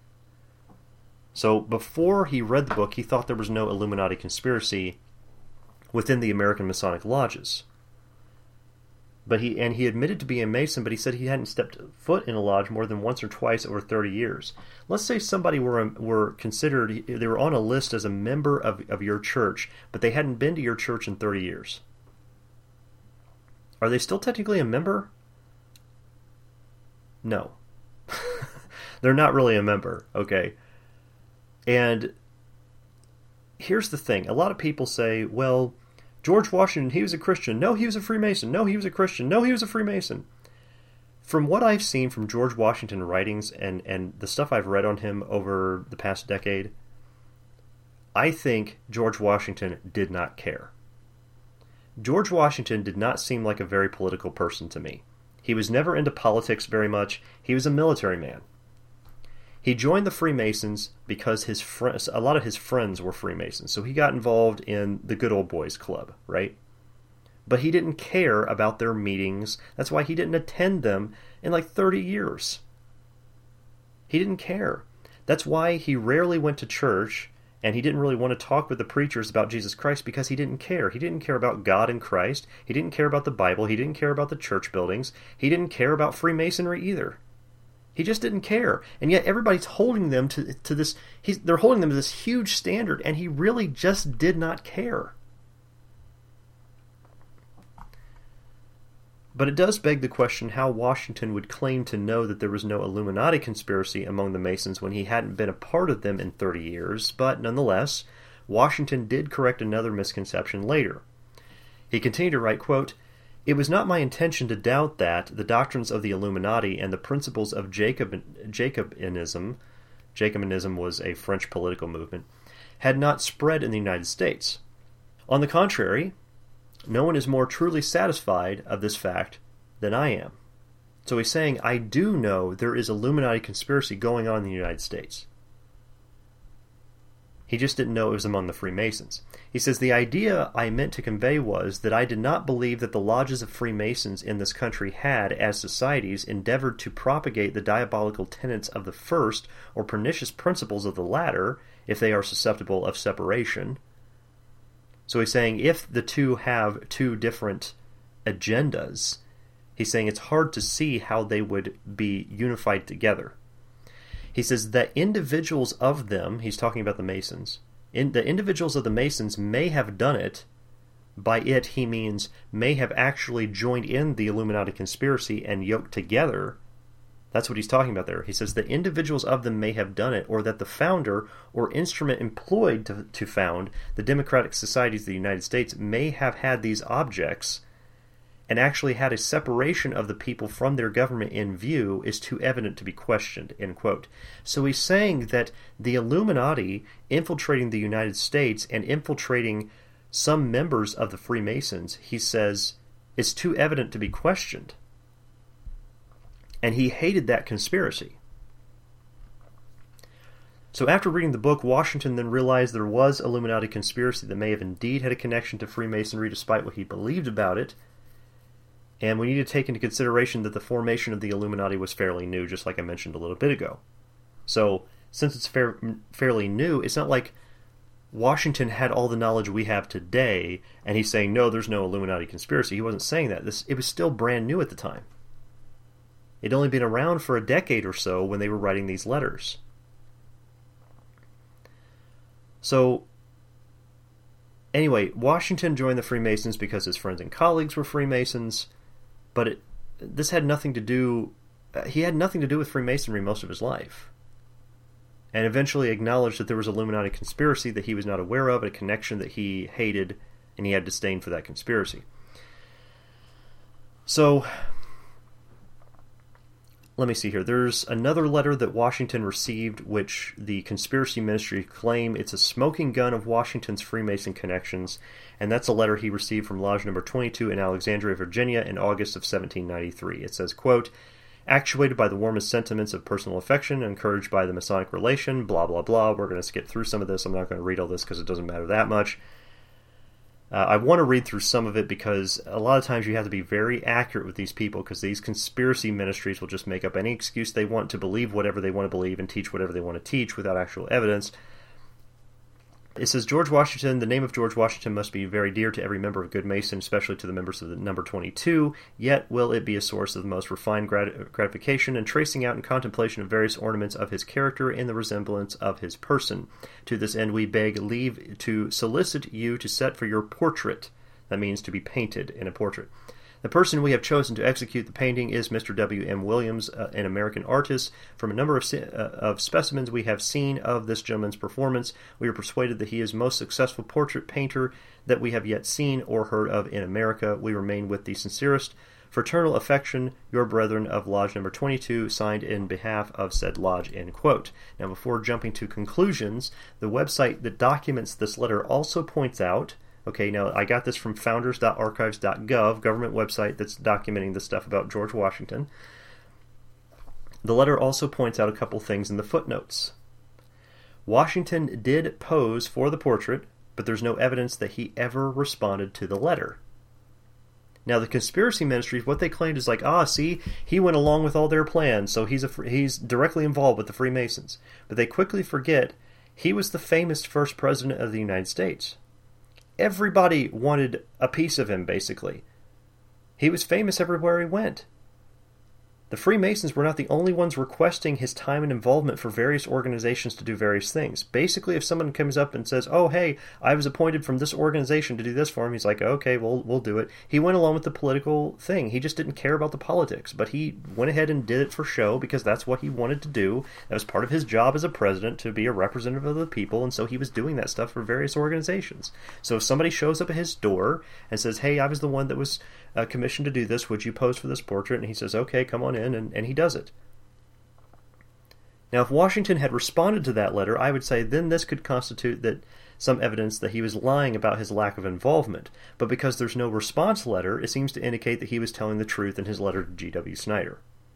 A: So before he read the book, he thought there was no Illuminati conspiracy within the American Masonic lodges. But he admitted to being a Mason, but he said he hadn't stepped foot in a lodge more than once or twice over 30 years. Let's say somebody were considered, they were on a list as a member of your church, but they hadn't been to your church in 30 years. Are they still technically a member? No. They're not really a member, okay? And here's the thing. A lot of people say, well, George Washington, he was a Christian. No, he was a Freemason. No, he was a Christian. No, he was a Freemason. From what I've seen from George Washington writings and the stuff I've read on him over the past decade, I think George Washington did not care. George Washington did not seem like a very political person to me. He was never into politics very much. He was a military man. He joined the Freemasons because a lot of his friends were Freemasons, so he got involved in the Good Old Boys Club, right? But he didn't care about their meetings. That's why he didn't attend them in like 30 years. He didn't care. That's why he rarely went to church, and he didn't really want to talk with the preachers about Jesus Christ because he didn't care. He didn't care about God and Christ. He didn't care about the Bible. He didn't care about the church buildings. He didn't care about Freemasonry either. He just didn't care. And yet everybody's holding them to this, they're holding them to this huge standard, and he really just did not care. But it does beg the question how Washington would claim to know that there was no Illuminati conspiracy among the Masons when he hadn't been a part of them in 30 years, but nonetheless, Washington did correct another misconception later. He continued to write, quote, it was not my intention to doubt that the doctrines of the Illuminati and the principles of Jacobinism was a French political movement, had not spread in the United States. On the contrary, no one is more truly satisfied of this fact than I am. So he's saying, I do know there is Illuminati conspiracy going on in the United States. He just didn't know it was among the Freemasons. He says, the idea I meant to convey was that I did not believe that the lodges of Freemasons in this country had, as societies, endeavored to propagate the diabolical tenets of the first or pernicious principles of the latter, if they are susceptible of separation. So he's saying if the two have two different agendas, he's saying it's hard to see how they would be unified together. He says that individuals of them, he's talking about the Masons, the individuals of the Masons may have done it. By it, he means may have actually joined in the Illuminati conspiracy and yoked together. That's what he's talking about there. He says the individuals of them may have done it, or that the founder or instrument employed to found the democratic societies of the United States may have had these objects, and actually had a separation of the people from their government in view is too evident to be questioned, end quote. So he's saying that the Illuminati infiltrating the United States and infiltrating some members of the Freemasons, he says, is too evident to be questioned. And he hated that conspiracy. So after reading the book, Washington then realized there was Illuminati conspiracy that may have indeed had a connection to Freemasonry despite what he believed about it. And we need to take into consideration that the formation of the Illuminati was fairly new, just like I mentioned a little bit ago. So, since it's fairly new, it's not like Washington had all the knowledge we have today, and he's saying, no, there's no Illuminati conspiracy. He wasn't saying that. It was still brand new at the time. It'd only been around for a decade or so when they were writing these letters. So, anyway, Washington joined the Freemasons because his friends and colleagues were Freemasons, but this had nothing to do... he had nothing to do with Freemasonry most of his life. And eventually acknowledged that there was an Illuminati conspiracy that he was not aware of, a connection that he hated, and he had disdain for that conspiracy. So, let me see here. There's another letter that Washington received, which the conspiracy ministry claim it's a smoking gun of Washington's Freemason connections, and that's a letter he received from Lodge number 22 in Alexandria, Virginia in August of 1793. It says, quote, actuated by the warmest sentiments of personal affection, encouraged by the Masonic relation, blah, blah, blah. We're going to skip through some of this. I'm not going to read all this because it doesn't matter that much. I want to read through some of it because a lot of times you have to be very accurate with these people because these conspiracy ministries will just make up any excuse they want to believe whatever they want to believe and teach whatever they want to teach without actual evidence. It says, George Washington, the name of George Washington must be very dear to every member of Good Mason, especially to the members of the number 22, yet will it be a source of the most refined gratification and tracing out and contemplation of various ornaments of his character in the resemblance of his person. To this end we beg leave to solicit you to set for your portrait, that means to be painted in a portrait. The person we have chosen to execute the painting is Mr. W. M. Williams, an American artist. From a number of specimens we have seen of this gentleman's performance, we are persuaded that he is the most successful portrait painter that we have yet seen or heard of in America. We remain with the sincerest fraternal affection, your brethren of Lodge number 22, signed in behalf of said lodge, end quote. Now, before jumping to conclusions, the website that documents this letter also points out, okay, now I got this from founders.archives.gov, government website that's documenting the stuff about George Washington. The letter also points out a couple things in the footnotes. Washington did pose for the portrait, but there's no evidence that he ever responded to the letter. Now, the conspiracy ministries, what they claimed is like, see, he went along with all their plans, so he's directly involved with the Freemasons. But they quickly forget he was the famous first president of the United States. Everybody wanted a piece of him, basically. He was famous everywhere he went. The Freemasons were not the only ones requesting his time and involvement for various organizations to do various things. Basically, if someone comes up and says, oh, hey, I was appointed from this organization to do this for him, he's like, okay, we'll do it. He went along with the political thing. He just didn't care about the politics, but he went ahead and did it for show because that's what he wanted to do. That was part of his job as a president, to be a representative of the people, and so he was doing that stuff for various organizations. So if somebody shows up at his door and says, hey, I was the one that was commissioned to do this, would you pose for this portrait? And he says, okay, come on in, and he does it. Now, if Washington had responded to that letter, I would say then this could constitute that some evidence that he was lying about his lack of involvement. But because there's no response letter, it seems to indicate that he was telling the truth in his letter to G.W. Snyder.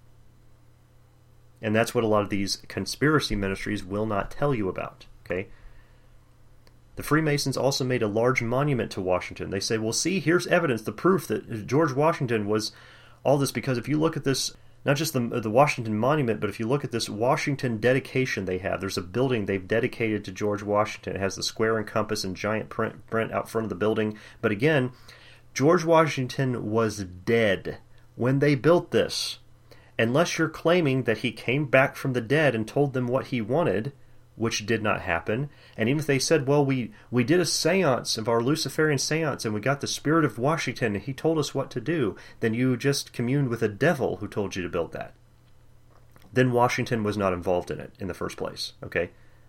A: And that's what a lot of these conspiracy ministries will not tell you about, okay? The Freemasons also made a large monument to Washington. They say, well, see, here's evidence, the proof that George Washington was all this, because if you look at this, not just the Washington Monument, but if you look at this Washington dedication they have, there's a building they've dedicated to George Washington. It has the square and compass and giant print out front of the building. But again, George Washington was dead when they built this. Unless you're claiming that he came back from the dead and told them what he wanted, which did not happen. And even if they said, well, we did a seance of our Luciferian seance and we got the spirit of Washington and he told us what to do, then you just communed with a devil who told you to build that. Then Washington was not involved in it in the first place, okay?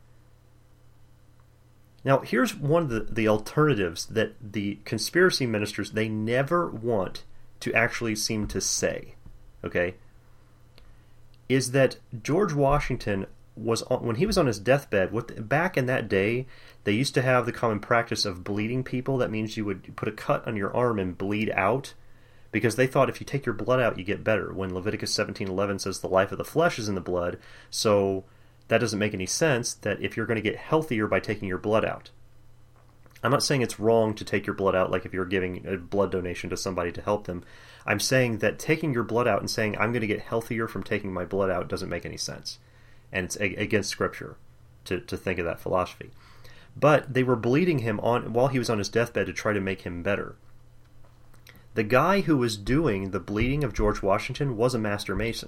A: Now, here's one of the alternatives that the conspiracy ministers, they never want to actually seem to say, okay, is that George Washington was, when he was on his deathbed, back in that day, they used to have the common practice of bleeding people. That means you would put a cut on your arm and bleed out, because they thought if you take your blood out, you get better. When Leviticus 17:11 says the life of the flesh is in the blood, so that doesn't make any sense that if you're going to get healthier by taking your blood out. I'm not saying it's wrong to take your blood out, like if you're giving a blood donation to somebody to help them. I'm saying that taking your blood out and saying, I'm going to get healthier from taking my blood out, doesn't make any sense. And it's against Scripture to think of that philosophy. But they were bleeding him while he was on his deathbed to try to make him better. The guy who was doing the bleeding of George Washington was a master mason.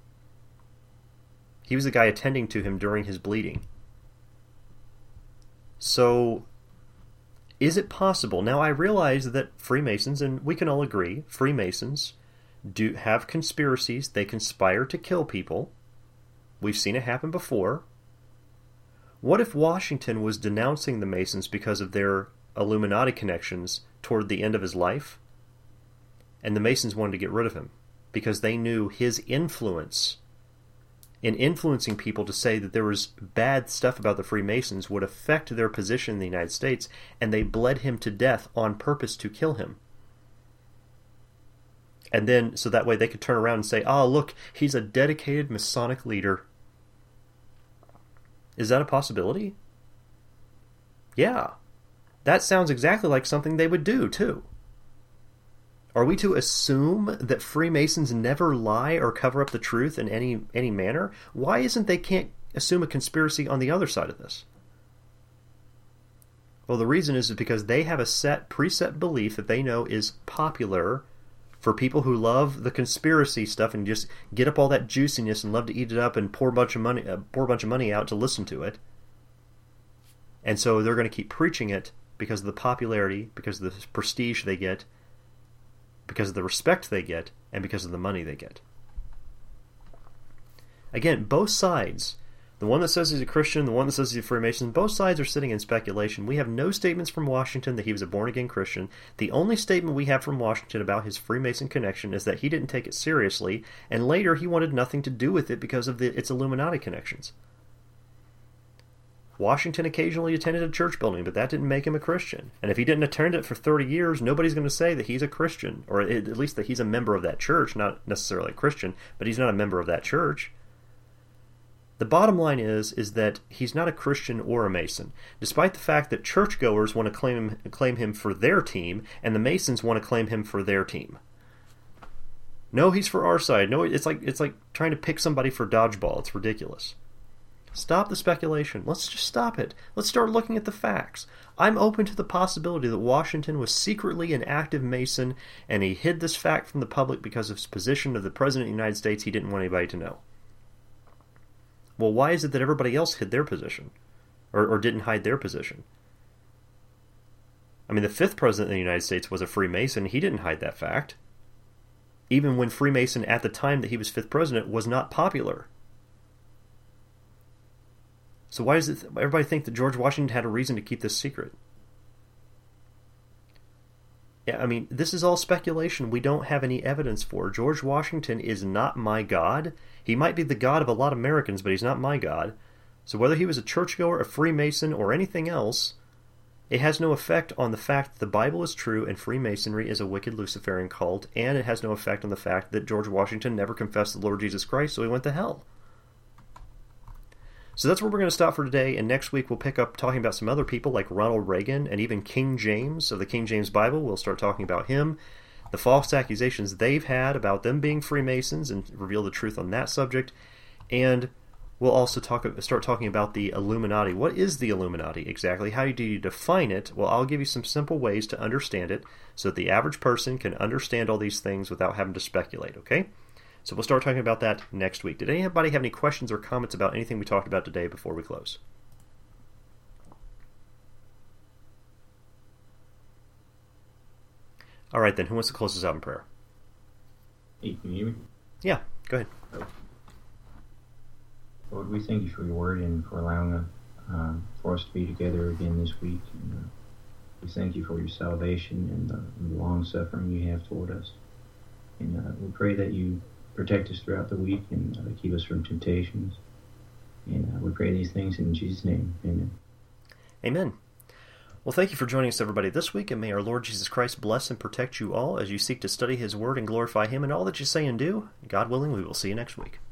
A: He was the guy attending to him during his bleeding. So, is it possible? Now, I realize that Freemasons, and we can all agree, Freemasons do have conspiracies. They conspire to kill people. We've seen it happen before. What if Washington was denouncing the Masons because of their Illuminati connections toward the end of his life? And the Masons wanted to get rid of him because they knew his influence in influencing people to say that there was bad stuff about the Freemasons would affect their position in the United States, and they bled him to death on purpose to kill him. And then, so that way they could turn around and say, oh, look, he's a dedicated Masonic leader. Is that a possibility? Yeah. That sounds exactly like something they would do, too. Are we to assume that Freemasons never lie or cover up the truth in any manner? Why isn't they can't assume a conspiracy on the other side of this? Well, the reason is because they have a preset belief that they know is popular for people who love the conspiracy stuff and just get up all that juiciness and love to eat it up and pour a bunch of money out to listen to it. And so they're going to keep preaching it because of the popularity, because of the prestige they get, because of the respect they get, and because of the money they get. Again, both sides, the one that says he's a Christian, the one that says he's a Freemason, both sides are sitting in speculation. We have no statements from Washington that he was a born-again Christian. The only statement we have from Washington about his Freemason connection is that he didn't take it seriously, and later he wanted nothing to do with it because of its Illuminati connections. Washington occasionally attended a church building, but that didn't make him a Christian. And if he didn't attend it for 30 years, nobody's going to say that he's a Christian, or at least that he's a member of that church, not necessarily a Christian, but he's not a member of that church. The bottom line is that he's not a Christian or a Mason, despite the fact that churchgoers want to claim him for their team, and the Masons want to claim him for their team. No, he's for our side. No, it's like trying to pick somebody for dodgeball. It's ridiculous. Stop the speculation. Let's just stop it. Let's start looking at the facts. I'm open to the possibility that Washington was secretly an active Mason, and he hid this fact from the public because of his position of the President of the United States. He didn't want anybody to know. Well, why is it that everybody else hid their position? Or didn't hide their position? I mean, the 5th President of the United States was a Freemason. He didn't hide that fact. Even when Freemason, at the time that he was 5th President, was not popular. So why does everybody think that George Washington had a reason to keep this secret? Yeah, I mean, this is all speculation we don't have any evidence for. George Washington is not my God. He might be the God of a lot of Americans, but he's not my God. So whether he was a churchgoer, a Freemason, or anything else, it has no effect on the fact that the Bible is true and Freemasonry is a wicked Luciferian cult, and it has no effect on the fact that George Washington never confessed the Lord Jesus Christ, so he went to hell. So that's where we're going to stop for today, and next week we'll pick up talking about some other people like Ronald Reagan and even King James of the King James Bible. We'll start talking about him, the false accusations they've had about them being Freemasons, and reveal the truth on that subject. And we'll also start talking about the Illuminati. What is the Illuminati exactly? How do you define it? Well, I'll give you some simple ways to understand it so that the average person can understand all these things without having to speculate, okay? So we'll start talking about that next week. Did anybody have any questions or comments about anything we talked about today before we close? All right, then. Who wants to close us out in prayer?
B: Hey, can you hear me?
A: Yeah, go ahead.
B: Lord, we thank you for your word and for allowing for us to be together again this week. And, we thank you for your salvation and the long suffering you have toward us. And we pray that you protect us throughout the week and keep us from temptations. And we pray these things in Jesus' name. Amen.
A: Amen. Well, thank you for joining us, everybody, this week, and may our Lord Jesus Christ bless and protect you all as you seek to study His Word and glorify Him in all that you say and do. God willing, we will see you next week.